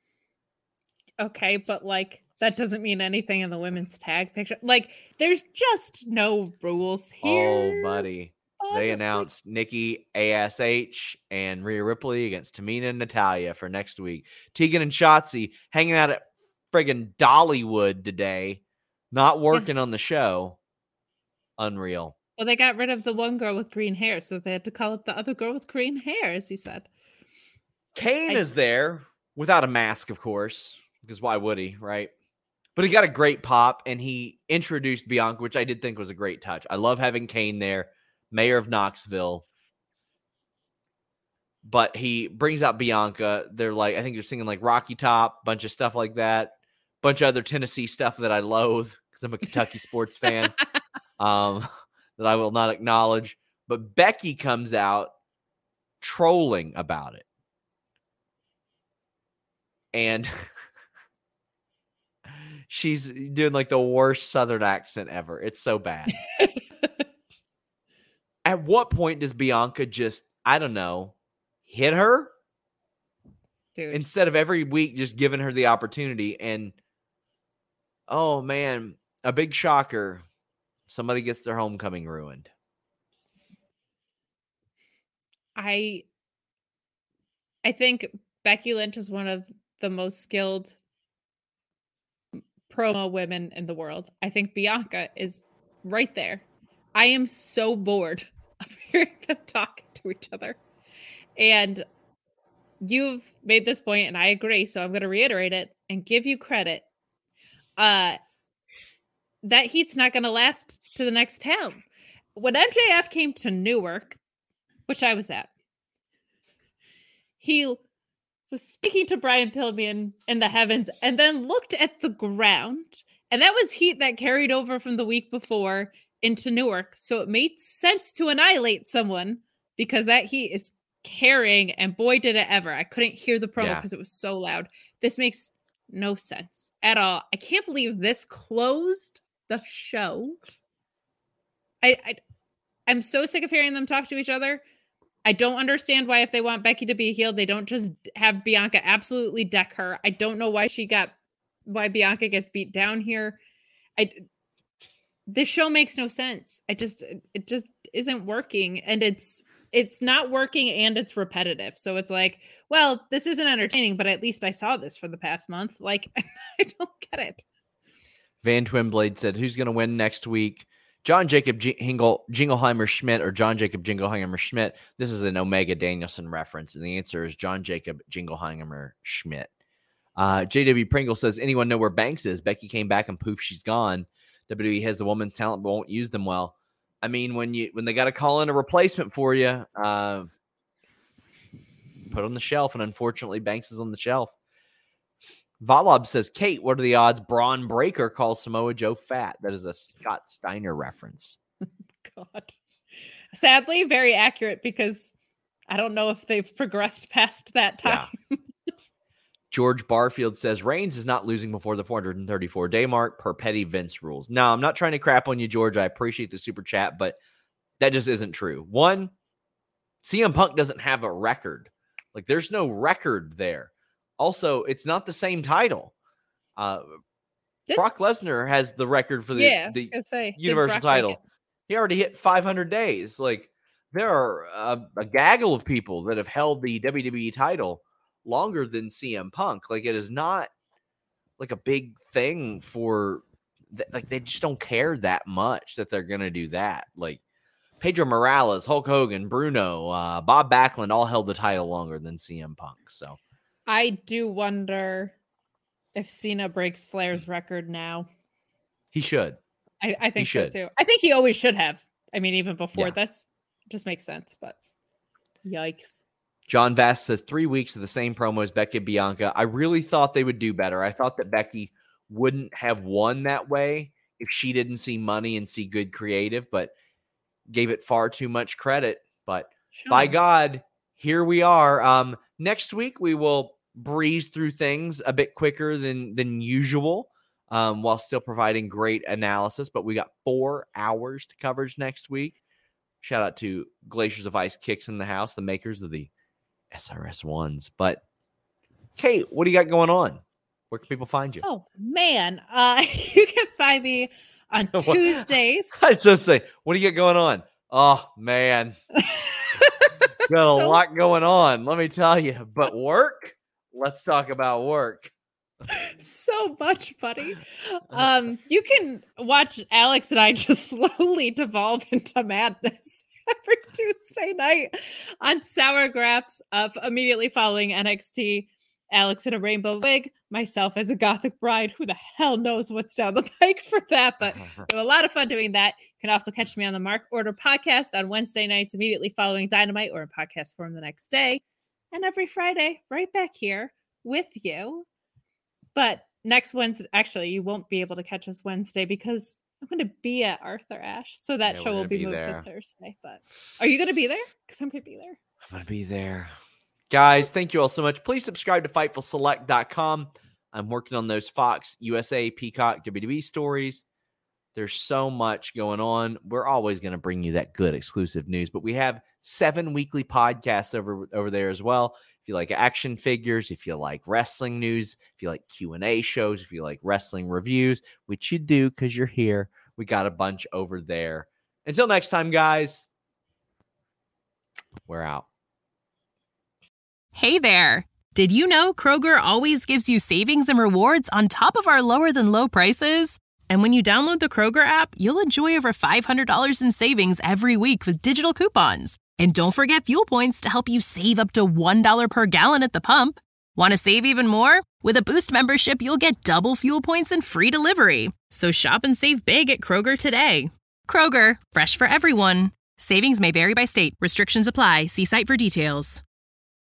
Speaker 2: Okay, but like that doesn't mean anything in the women's tag picture. Like, there's just no rules here.
Speaker 1: Oh, buddy. They announced Nikki ASH and Rhea Ripley against Tamina and Natalya for next week. Tegan and Shotzi hanging out at friggin' Dollywood today, not working on the show. Unreal.
Speaker 2: Well, they got rid of the one girl with green hair, so they had to call up the other girl with green hair, as you said.
Speaker 1: Kane is there without a mask, of course, because why would he, right? But he got a great pop, and he introduced Bianca, which I did think was a great touch. I love having Kane there, mayor of Knoxville. But he brings out Bianca. They're like, I think they're singing like Rocky Top, bunch of stuff like that. Bunch of other Tennessee stuff that I loathe because I'm a Kentucky sports fan that I will not acknowledge. But Becky comes out trolling about it. And she's doing like the worst Southern accent ever. It's so bad. At what point does Bianca just, I don't know, hit her?
Speaker 2: Dude.
Speaker 1: Instead of every week just giving her the opportunity. And, oh man, a big shocker. Somebody gets their homecoming ruined.
Speaker 2: I think Becky Lynch is one of the most skilled promo women in the world. I think Bianca is right there. I am so bored of hearing them talking to each other. And you've made this point, and I agree, so I'm going to reiterate it and give you credit. That heat's not going to last to the next town. When MJF came to Newark, which I was at, he was speaking to Brian Pillman in the heavens and then looked at the ground. And that was heat that carried over from the week before into Newark. So it made sense to annihilate someone because that heat is carrying, and boy, did it ever. I couldn't hear the promo because it was so loud. This makes no sense at all. I can't believe this closed the show. I'm so sick of hearing them talk to each other. I don't understand why, if they want Becky to be healed, they don't just have Bianca absolutely deck her. I don't know why Bianca gets beat down here. This show makes no sense. It just isn't working, and it's not working, and it's repetitive. So it's like, well, this isn't entertaining, but at least I saw this for the past month. Like, I don't get it.
Speaker 1: Van Twinblade said, who's going to win next week? John Jacob Jingleheimer Schmidt or John Jacob Jingleheimer Schmidt? This is an Omega Danielson reference, and the answer is John Jacob Jingleheimer Schmidt. JW Pringle says, anyone know where Banks is? Becky came back and poof, she's gone. WWE has the women's talent but won't use them well. I mean, when they got to call in a replacement for you, put on the shelf, and unfortunately Banks is on the shelf. Valob says, Kate, what are the odds Braun Breaker calls Samoa Joe fat? That is a Scott Steiner reference.
Speaker 2: God. Sadly, very accurate, because I don't know if they've progressed past that time.
Speaker 1: Yeah. George Barfield says, Reigns is not losing before the 434-day mark per petty Vince rules. No, I'm not trying to crap on you, George. I appreciate the super chat, but that just isn't true. One, CM Punk doesn't have a record. Like, there's no record there. Also, it's not the same title. Brock Lesnar has the record for the Universal title. He already hit 500 days. Like, there are a gaggle of people that have held the WWE title longer than CM Punk. Like, it is not like a big thing for, like, they just don't care that much that they're going to do that. Like, Pedro Morales, Hulk Hogan, Bruno, Bob Backlund all held the title longer than CM Punk. So
Speaker 2: I do wonder if Cena breaks Flair's record now.
Speaker 1: He should.
Speaker 2: I think so too. I think he always should have. I mean, even before this, it just makes sense, but yikes.
Speaker 1: John Vass says 3 weeks of the same promo as Becky and Bianca. I really thought they would do better. I thought that Becky wouldn't have won that way if she didn't see money and see good creative, but gave it far too much credit. But by God, here we are. Next week, we will breeze through things a bit quicker than usual, while still providing great analysis. But we got 4 hours to coverage next week. Shout out to Glaciers of Ice Kicks in the house, the makers of the SRS-1s. But, Kate, what do you got going on? Where can people find you?
Speaker 2: Oh, man. You can find me on Tuesdays.
Speaker 1: I was just say, what do you got going on? Oh, man. Got a lot going on, let me tell you. But work? Let's talk about work.
Speaker 2: So much, buddy. You can watch Alex and I just slowly devolve into madness every Tuesday night on Sour Graps, immediately following NXT. Alex in a rainbow wig, myself as a gothic bride. Who the hell knows what's down the pike for that? But we have a lot of fun doing that. You can also catch me on the Mark Order podcast on Wednesday nights immediately following Dynamite, or in podcast form the next day. And every Friday, right back here with you. But next Wednesday, actually, you won't be able to catch us Wednesday because I'm going to be at Arthur Ashe. So that show will be moved to Thursday. But are you going to be there? Because I'm going to be there.
Speaker 1: I'm going to be there. Guys, thank you all so much. Please subscribe to FightfulSelect.com. I'm working on those Fox, USA, Peacock, WWE stories. There's so much going on. We're always going to bring you that good exclusive news, but we have 7 weekly podcasts over there as well. If you like action figures, if you like wrestling news, if you like Q&A shows, if you like wrestling reviews, which you do because you're here, we got a bunch over there. Until next time, guys, we're out.
Speaker 3: Hey there. Did you know Kroger always gives you savings and rewards on top of our lower than low prices? And when you download the Kroger app, you'll enjoy over $500 in savings every week with digital coupons. And don't forget fuel points to help you save up to $1 per gallon at the pump. Want to save even more? With a Boost membership, you'll get double fuel points and free delivery. So shop and save big at Kroger today. Kroger, fresh for everyone. Savings may vary by state. Restrictions apply. See site for details.